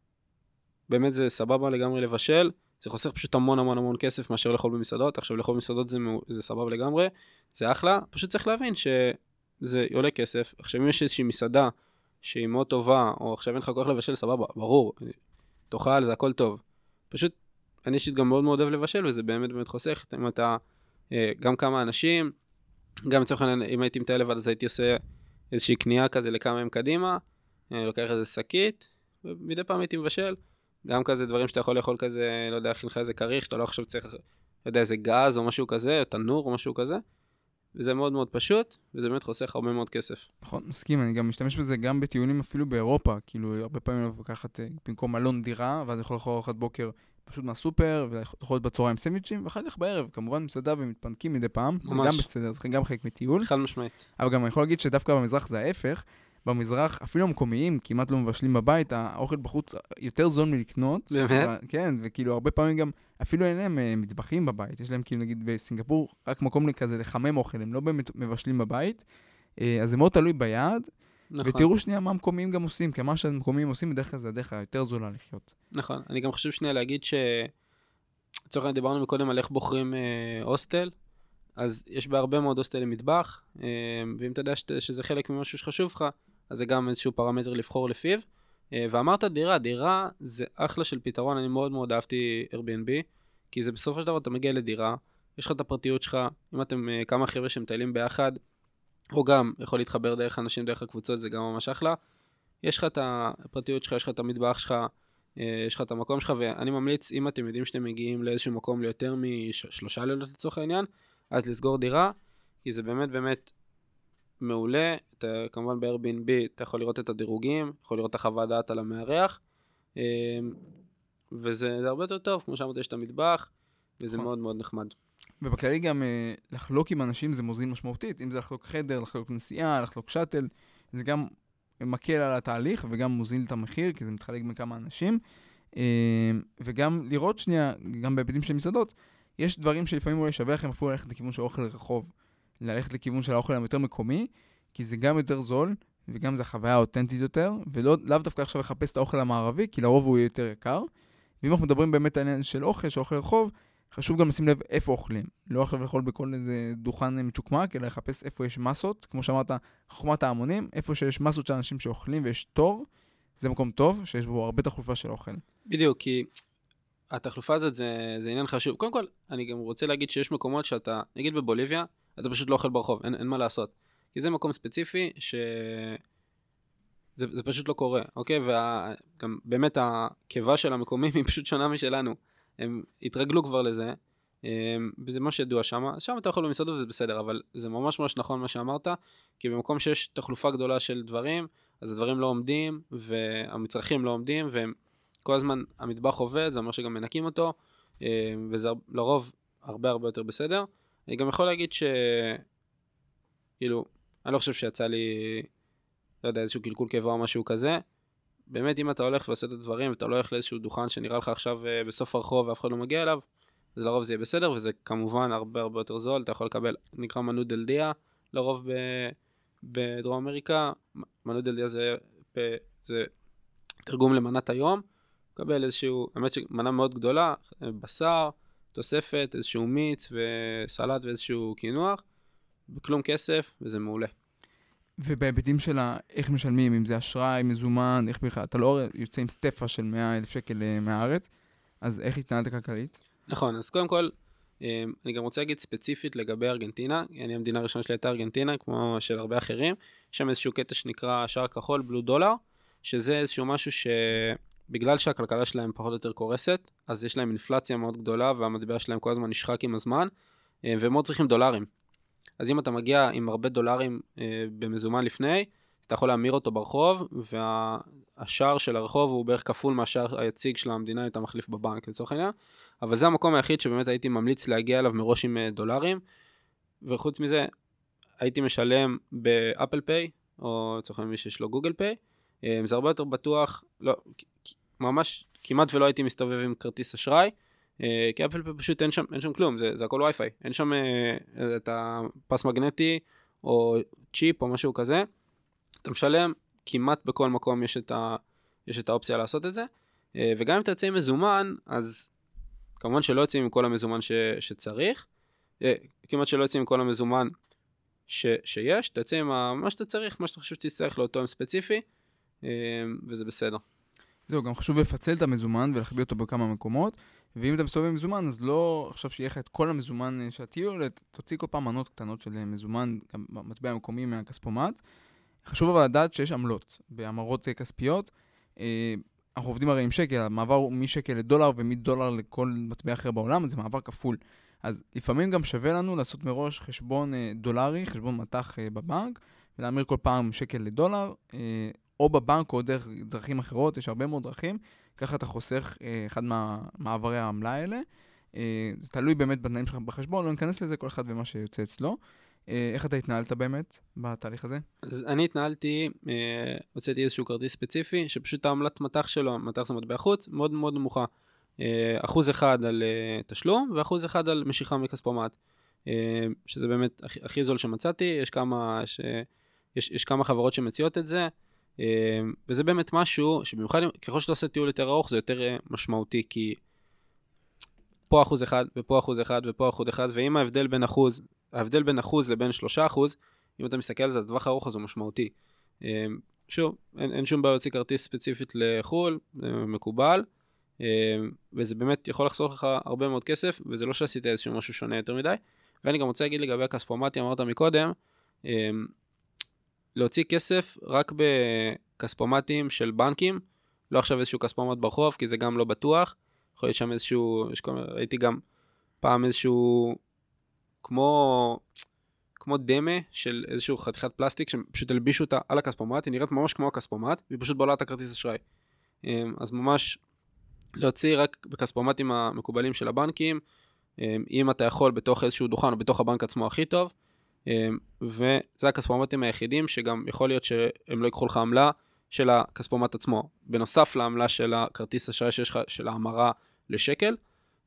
זה סבבה לגמרי לבשל, זה חוסך פשוט המון המון המון כסף מאשר לאכול במסעדות, עכשיו לאכול במסעדות זה, זה סבבה לגמרי, זה אחלה, פשוט צריך להבין שזה עולה כסף, עכשיו אם יש איזושהי מסעדה שהיא מאוד טובה, או עכשיו אין לך כוח לבשל, סבבה, ברור, תאכל, זה הכל טוב, פשוט אני אישית גם מאוד מאוד אוהב לבשל, וזה באמת באמת חוסך, אם אתה גם כמה אנשים, גם לצורך העניין, אם הייתי מטייל לבד, אז הייתי עושה איזושהי קנייה כזה לכמה ימים קדימה, לוקח איזה שקית, ומדי פעם הייתי מבשל, גם כזה דברים שאתה יכול לאכול כזה, לא יודע, הכין לך איזה כריך, שאתה לא עכשיו צריך, לא יודע, איזה גז או משהו כזה, תנור או משהו כזה, וזה מאוד מאוד פשוט, וזה באמת חוסך הרבה מאוד כסף. נכון, מסכים, אני גם משתמש בזה גם בטיולים אפילו באירופה, כאילו הרבה פעמים אני לקחת במקום מלון דירה, ואז יכול לאכול ארוחת בוקר פשוט מהסופר, ויכול להיות בצהריים סנדוויצ'ים, ואחר כך בערב, כמובן מסעדה ומתפנקים מדי פעם, ממש. זה גם בסדר, זה גם חלק מטיול. חד משמעית. אבל גם אני יכול להגיד שדווקא במזרח זה ההפך, במזרח אפילו המקומיים כמעט לא מבשלים בבית, האוכל בחוץ יותר זול מלקנות. באמת? כן, וכאילו הרבה פעמים גם, אפילו אין להם מטבחים בבית, יש להם כאילו נגיד בסינגפור, רק מקום כזה לחמם אוכל, הם לא באמת מבשלים בבית, אז זה מאוד תלוי ביעד, נכון. ותראו שנייה מה המקומיים גם עושים, כי מה שהמקומיים עושים בדרך כלל זה הדרך היותר זולה לחיות. נכון, אני גם חושב שנייה להגיד ש... לצורך העניין דיברנו מקודם על איך בוחרים אה, הוסטל, אז יש בהרבה מאוד הוסטלים מטבח, אה, ואם אתה יודע שזה חלק ממשהו שחשוב לך, אז זה גם איזשהו פרמטר לבחור לפיו, אה, ואמרת דירה, דירה זה אחלה של פתרון, אני מאוד מאוד אהבתי Airbnb, כי זה בסופו של דבר אתה מגיע לדירה, יש לך את הפרטיות שלך, אם אתם אה, כמה חבר'ה שמטיילים ביחד, או גם יכול להתחבר דרך אנשים, דרך הקבוצות, זה גם ממש אחלה. יש לך את הפרטיות שלך, יש לך את המטבח שלך, יש לך את המקום שלך, ואני ממליץ, אם אתם יודעים שאתם מגיעים לאיזשהו מקום ליותר משלושה לילות לצורך העניין, אז לסגור דירה, כי זה באמת באמת מעולה. אתה, כמובן ב-Airbnb אתה יכול לראות את הדירוגים, יכול לראות את החוות דעת על המארח, וזה הרבה יותר טוב, כמו שאמרת, יש את המטבח, וזה מאוד מאוד נחמד. ובכללי גם לחלוק עם אנשים זה מוזיל משמעותית, אם זה לחלוק חדר, לחלוק נסיעה, לחלוק שטל, זה גם מקל על התהליך וגם מוזיל את המחיר, כי זה מתחלק בין כמה אנשים, וגם לראות שנייה, גם בהיבטים של מסעדות, יש דברים שלפעמים אולי שווה לכם אפילו ללכת לכיוון של אוכל רחוב, ללכת לכיוון של האוכל היותר מקומי, כי זה גם יותר זול, וגם זה חוויה אותנטית יותר, ולא לאו דווקא עכשיו לחפש את האוכל המערבי, כי לרוב הוא יותר יקר, ואם אנחנו מדברים באמת על העניין של אוכל, של אוכל רחוב, חשוב גם לשים לב איפה אוכלים. לא עכשיו לאכול בכל איזה דוכן מצ'וקמק, אלא לחפש איפה יש מסות. כמו שאמרת, חוכמת ההמונים, איפה שיש מסות של אנשים שאוכלים ויש תור, זה מקום טוב, שיש בו הרבה תחלופה של אוכל. בדיוק, כי התחלופה הזאת זה, זה עניין חשוב. קודם כל, אני גם רוצה להגיד שיש מקומות שאתה, נגיד בבוליביה, אתה פשוט לא אוכל ברחוב, אין, אין מה לעשות. כי זה מקום ספציפי ש... זה, זה פשוט לא קורה, אוקיי? וגם באמת הקיבה של המקומים היא פשוט שונה משלנו. הם התרגלו כבר לזה, וזה ממש ידוע שם, שם אתה יכול במסעדות וזה בסדר, אבל זה ממש ממש נכון מה שאמרת, כי במקום שיש תחלופה גדולה של דברים, אז הדברים לא עומדים, והמצרכים לא עומדים, וכל הזמן המטבח עובד, זה אומר שגם מנקים אותו, וזה לרוב הרבה הרבה יותר בסדר. אני גם יכול להגיד ש... כאילו, אני לא חושב שיצא לי, לא יודע, איזשהו קלקול קיבה או משהו כזה, באמת, אם אתה הולך ועושה את הדברים, ואתה לא הולך לאיזשהו דוכן שנראה לך עכשיו בסוף הרחוב ואף אחד לא מגיע אליו, אז לרוב זה יהיה בסדר, וזה כמובן הרבה הרבה יותר זול. אתה יכול לקבל, נקרא מנו דלדיה, לרוב ב, בדרום אמריקה, מנו דלדיה זה, זה תרגום למנת היום, לקבל איזשהו, האמת שמנה מאוד גדולה, בשר, תוספת, איזשהו מיץ וסלט ואיזשהו קינוח, בכלום כסף, וזה מעולה. ובהיבטים של איך משלמים, אם זה אשראי, מזומן, איך בכלל, אתה לא יוצא עם סטפה של מאה אלף שקל מהארץ, אז איך התנהלת כלכלית? נכון, אז קודם כל, אני גם רוצה להגיד ספציפית לגבי ארגנטינה, אני המדינה הראשונה שלי הייתה ארגנטינה, כמו של הרבה אחרים, יש שם איזשהו קטע שנקרא שער כחול, בלו דולר, שזה איזשהו משהו שבגלל שהכלכלה שלהם פחות או יותר קורסת, אז יש להם אינפלציה מאוד גדולה, והמטבע שלהם כל הזמן נשחק עם הזמן, והם מאוד צריכים דולרים. אז אם אתה מגיע עם הרבה דולרים במזומן לפני, אתה יכול להמיר אותו ברחוב, והשער של הרחוב הוא בערך כפול מהשער היציג של המדינה, אתה מחליף בבנק לצורך העניין, אבל זה המקום היחיד שבאמת הייתי ממליץ להגיע אליו מראש עם דולרים, וחוץ מזה, הייתי משלם באפל פיי, או לצורך העניין מי שיש לו גוגל פיי, זה הרבה יותר בטוח, לא, ממש כמעט ולא הייתי מסתובב עם כרטיס אשראי, כי אפל פיי פשוט אין שם, אין שם כלום, זה, זה הכל וי-פיי, אין שם את הפס מגנטי, או צ'יפ, או משהו כזה, אתה משלם, כמעט בכל מקום יש את, ה, יש את האופציה לעשות את זה, וגם אם אתה יוצא עם מזומן, אז כמובן שלא יוצאים עם כל המזומן ש, שצריך, כמעט שלא יוצאים עם כל המזומן ש, שיש, אתה יוצא עם מה שאתה צריך, מה שאתה חושב שתצטרך לאותו עם ספציפי, וזה בסדר. זהו, גם חשוב לפצל את המזומן ולהחביא אותו בכמה מקומות, ואם אתה מסתובב עם מזומן, אז לא עכשיו שיהיה לך את כל המזומן שהטיול, תוציא כל פעם מנות קטנות של מזומן, גם מצביע המקומי מהכספומט. חשוב אבל לדעת שיש עמלות בהמרות כספיות. אנחנו עובדים הרי עם שקל, המעבר משקל לדולר ומדולר לכל מצביע אחר בעולם, זה מעבר כפול. אז לפעמים גם שווה לנו לעשות מראש חשבון דולרי, חשבון מתח בבנק, ולהמיר כל פעם שקל לדולר, או בבנק או דרך דרכים אחרות, יש הרבה מאוד דרכים, ככה אתה חוסך אחד מהמעברי העמלה האלה. זה תלוי באמת בתנאים שלך בחשבון, לא ניכנס לזה, כל אחד ומה שיוצא אצלו. איך אתה התנהלת באמת בתהליך הזה? אז אני התנהלתי, הוצאתי איזשהו כרטיס ספציפי, שפשוט העמלת מטח שלו, מטח זה מטבע חוץ, מאוד מאוד נמוכה. אחוז אחד על תשלום, ואחוז אחד על משיכה מכספומט. שזה באמת הכי, הכי זול שמצאתי, יש כמה, ש... יש, יש כמה חברות שמציעות את זה, וזה באמת משהו שבמיוחד ככל שאתה עושה טיול יותר ארוך זה יותר משמעותי, כי פה אחוז אחד ופה אחוז אחד ופה אחוז אחד, ואם ההבדל בין אחוז, ההבדל בין אחוז לבין שלושה אחוז, אם אתה מסתכל על זה, הטווח הארוך הזה הוא משמעותי. שוב, אין, אין שום בעיה להוציא כרטיס ספציפית לחול, זה מקובל, וזה באמת יכול לחסוך לך הרבה מאוד כסף, וזה לא שעשית איזשהו משהו שונה יותר מדי. ואני גם רוצה להגיד לגבי הכספומטים, אמרת מקודם, להוציא כסף רק בכספומטים של בנקים, לא עכשיו איזשהו כספומט ברחוב, כי זה גם לא בטוח. יכול להיות שם איזשהו, הייתי גם פעם איזשהו, כמו, כמו דמה של איזשהו חתיכת פלסטיק, שפשוט הלבישו אותה על הכספומט, היא נראית ממש כמו הכספומט, והיא פשוט בולעת הכרטיס אשראי. אז ממש להוציא רק בכספומטים המקובלים של הבנקים, אם אתה יכול בתוך איזשהו דוכן או בתוך הבנק עצמו הכי טוב, וזה הכספומטים היחידים שגם יכול להיות שהם לא ייקחו לך עמלה של הכספומט עצמו, בנוסף לעמלה של הכרטיס אשראי שיש לך, של ההמרה לשקל,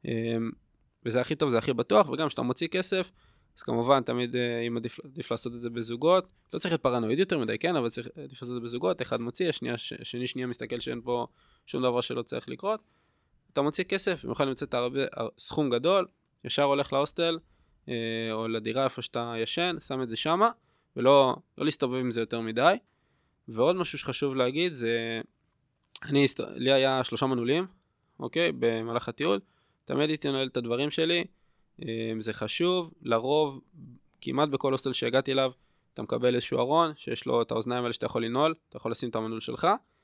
וזה הכי טוב, זה הכי בטוח, וגם כשאתה מוציא כסף, אז כמובן תמיד אם עדיף, עדיף לעשות את זה בזוגות, לא צריך להיות פרנואיד יותר מדי, כן, אבל צריך עדיף לעשות את זה בזוגות, אחד מוציא, השנייה, שני שנייה מסתכל שאין פה שום דבר שלא צריך לקרות, אתה מוציא כסף, במיוחד אם יוצאת הרבה, סכום גדול, ישר הולך להוסטל, או לדירה איפה שאתה ישן, שם את זה שמה, ולא לא להסתובב עם זה יותר מדי. ועוד משהו שחשוב להגיד, זה, אני, לי היה שלושה מנעולים, אוקיי, במהלך הטיול, תמיד הייתי נועל את הדברים שלי, זה חשוב, לרוב, כמעט בכל הוסטל שהגעתי אליו, אתה מקבל איזשהו ארון, שיש לו את האוזניים האלה שאתה יכול לנעול, אתה יכול לשים את המנעול שלך,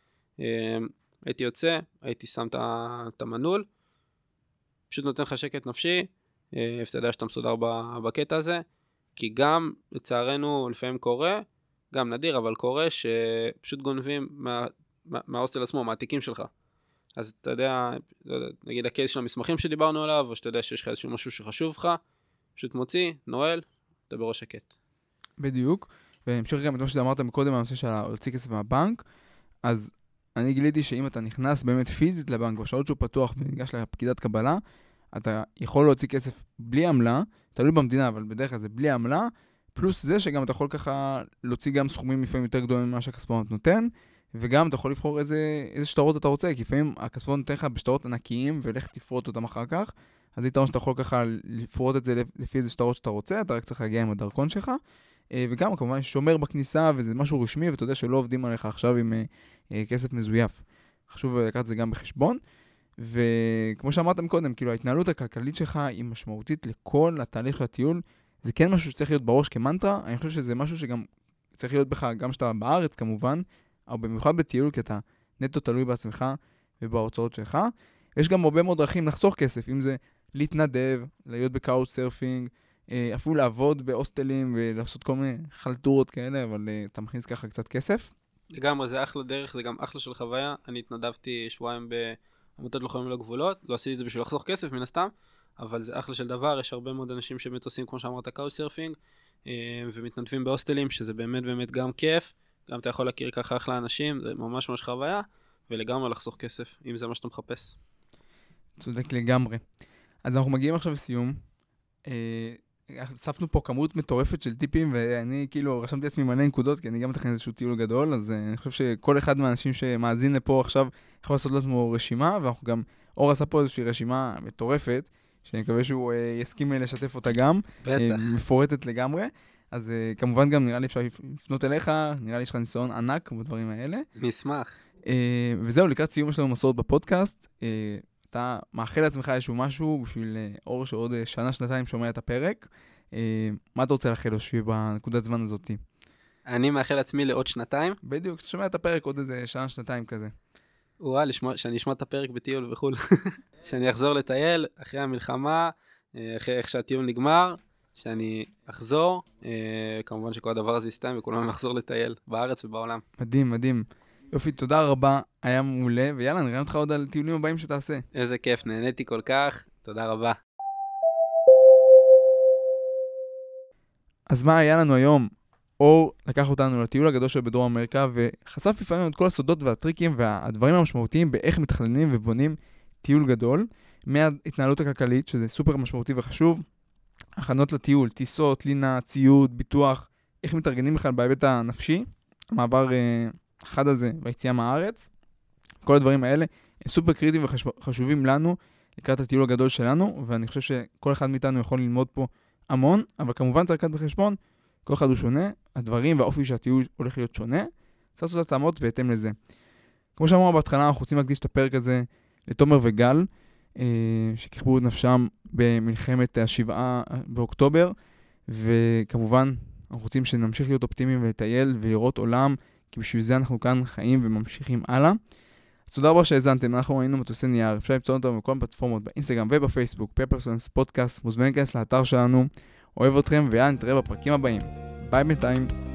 הייתי יוצא, הייתי שם את המנעול, פשוט נותן לך שקט נפשי, אתה יודע שאתה מסודר בקטע הזה, כי גם לצערנו לפעמים קורה, גם נדיר, אבל קורה שפשוט גונבים מה, מה, מההוסטל עצמו, מהתיקים שלך. אז אתה יודע, נגיד הקייס של המסמכים שדיברנו עליו, או שאתה יודע שיש לך איזשהו משהו שחשוב לך, פשוט מוציא, נועל, אתה בראש שקט. בדיוק, והמשך גם את מה שאמרת מקודם, הנושא של להוציא כסף מהבנק, אז אני גיליתי שאם אתה נכנס באמת פיזית לבנק, בשעות שהוא פתוח וניגש לפקידת קבלה, אתה יכול להוציא כסף בלי עמלה, תלוי במדינה, אבל בדרך כלל זה בלי עמלה, פלוס זה שגם אתה יכול ככה להוציא גם סכומים לפעמים יותר גדולים ממה שהכספומט נותן, וגם אתה יכול לבחור איזה, איזה שטרות אתה רוצה, כי לפעמים הכספומט נותן לך בשטרות ענקיים, ולך תפרוט אותם אחר כך, אז יתרון שאתה יכול ככה לפרוט את זה לפי איזה שטרות שאתה רוצה, אתה רק צריך להגיע עם הדרכון שלך, וגם כמובן שומר בכניסה, וזה משהו רשמי, ואתה יודע שלא עובדים עליך עכשיו עם כסף מזויף. חשוב לקחת את זה גם בחשבון. וכמו שאמרת מקודם, כאילו ההתנהלות הכלכלית שלך היא משמעותית לכל התהליך של הטיול, זה כן משהו שצריך להיות בראש כמנטרה, אני חושב שזה משהו שגם צריך להיות בך, גם שאתה בארץ כמובן, אבל במיוחד בטיול, כי אתה נטו תלוי בעצמך ובהוצאות שלך. יש גם הרבה מאוד דרכים לחסוך כסף, אם זה להתנדב, להיות בקאוץ' סרפינג, אפילו לעבוד בהוסטלים ולעשות כל מיני חלטורות כאלה, אבל אתה מכניס ככה קצת כסף. לגמרי, זה אחלה דרך, זה גם אחלה של חוויה. אני התנדבתי שבועיים בעמותת לוחמים ללא גבולות, לא עשיתי את זה בשביל לחסוך כסף מן הסתם, אבל זה אחלה של דבר, יש הרבה מאוד אנשים שבאמת עושים, כמו שאמרת, קאוצ'סרפינג, ומתנדבים בהוסטלים, שזה באמת באמת גם כיף, גם אתה יכול להכיר ככה אחלה אנשים, זה ממש ממש חוויה, ולגמרי לחסוך כסף, אם זה מה שאתה מחפש. צודק לגמרי. אז אנחנו מגיעים עכשיו לסיום. אספנו פה כמות מטורפת של טיפים, ואני כאילו רשמתי עצמי מלא נקודות, כי אני גם מתכנן איזשהו טיול גדול, אז אני חושב שכל אחד מהאנשים שמאזין לפה עכשיו יכול לעשות לעצמו רשימה, ואנחנו גם, אור עשה פה איזושהי רשימה מטורפת, שאני מקווה שהוא יסכים לשתף אותה גם. בטח. מפורטת לגמרי. אז כמובן גם נראה לי אפשר לפנות אליך, נראה לי יש לך ניסיון ענק בדברים האלה. נשמח. וזהו, לקראת סיום יש לנו מסורת בפודקאסט. אתה מאחל לעצמך איזשהו משהו בשביל אור שעוד שנה, שנתיים שומע את הפרק. מה אתה רוצה לאחל לו שיהיה בנקודת זמן הזאת? אני מאחל לעצמי לעוד שנתיים. בדיוק, אתה שומע את הפרק עוד איזה שנה, שנתיים כזה. וואי, שאני אשמע את הפרק בטיול וחול. שאני אחזור לטייל אחרי המלחמה, אחרי איך שהטיול נגמר, שאני אחזור, כמובן שכל הדבר הזה יסתיים וכולנו נחזור לטייל בארץ ובעולם. מדהים, מדהים. יופי, תודה רבה, היה מעולה, ויאללה, נראה אותך עוד על טיולים הבאים שתעשה. איזה כיף, נהניתי כל כך, תודה רבה. אז מה היה לנו היום? אור לקח אותנו לטיול הגדול של בדרום אמריקה, וחשף לפעמים את כל הסודות והטריקים והדברים המשמעותיים באיך מתכננים ובונים טיול גדול, מההתנהלות הכלכלית, שזה סופר משמעותי וחשוב, הכנות לטיול, טיסות, לינה, ציוד, ביטוח, איך מתארגנים בכלל בהיבט הנפשי, המעבר אחד הזה והיציאה מהארץ, כל הדברים האלה הם סופר קריטיים וחשובים לנו לקראת הטיול הגדול שלנו, ואני חושב שכל אחד מאיתנו יכול ללמוד פה המון, אבל כמובן צריך לקחת בחשבון, כל אחד הוא שונה, הדברים והאופי שהטיול הולך להיות שונה, צריך לעשות את התאמות בהתאם לזה. כמו שאמרנו בהתחלה, אנחנו רוצים להקדיש את הפרק הזה לתומר וגל, שכיבו את נפשם במלחמת השבעה באוקטובר, וכמובן אנחנו רוצים שנמשיך להיות אופטימיים ולטייל ולראות עולם, כי בשביל זה אנחנו כאן חיים וממשיכים הלאה. אז תודה רבה שהאזנתם, אנחנו היינו מטוסי נייר, אפשר למצוא אותנו בכל הפלטפורמות, באינסטגרם ובפייסבוק, פפרסונס, פודקאסט, מוזמנים להיכנס לאתר שלנו, אוהב אתכם ויאללה, נתראה בפרקים הבאים. ביי בינתיים.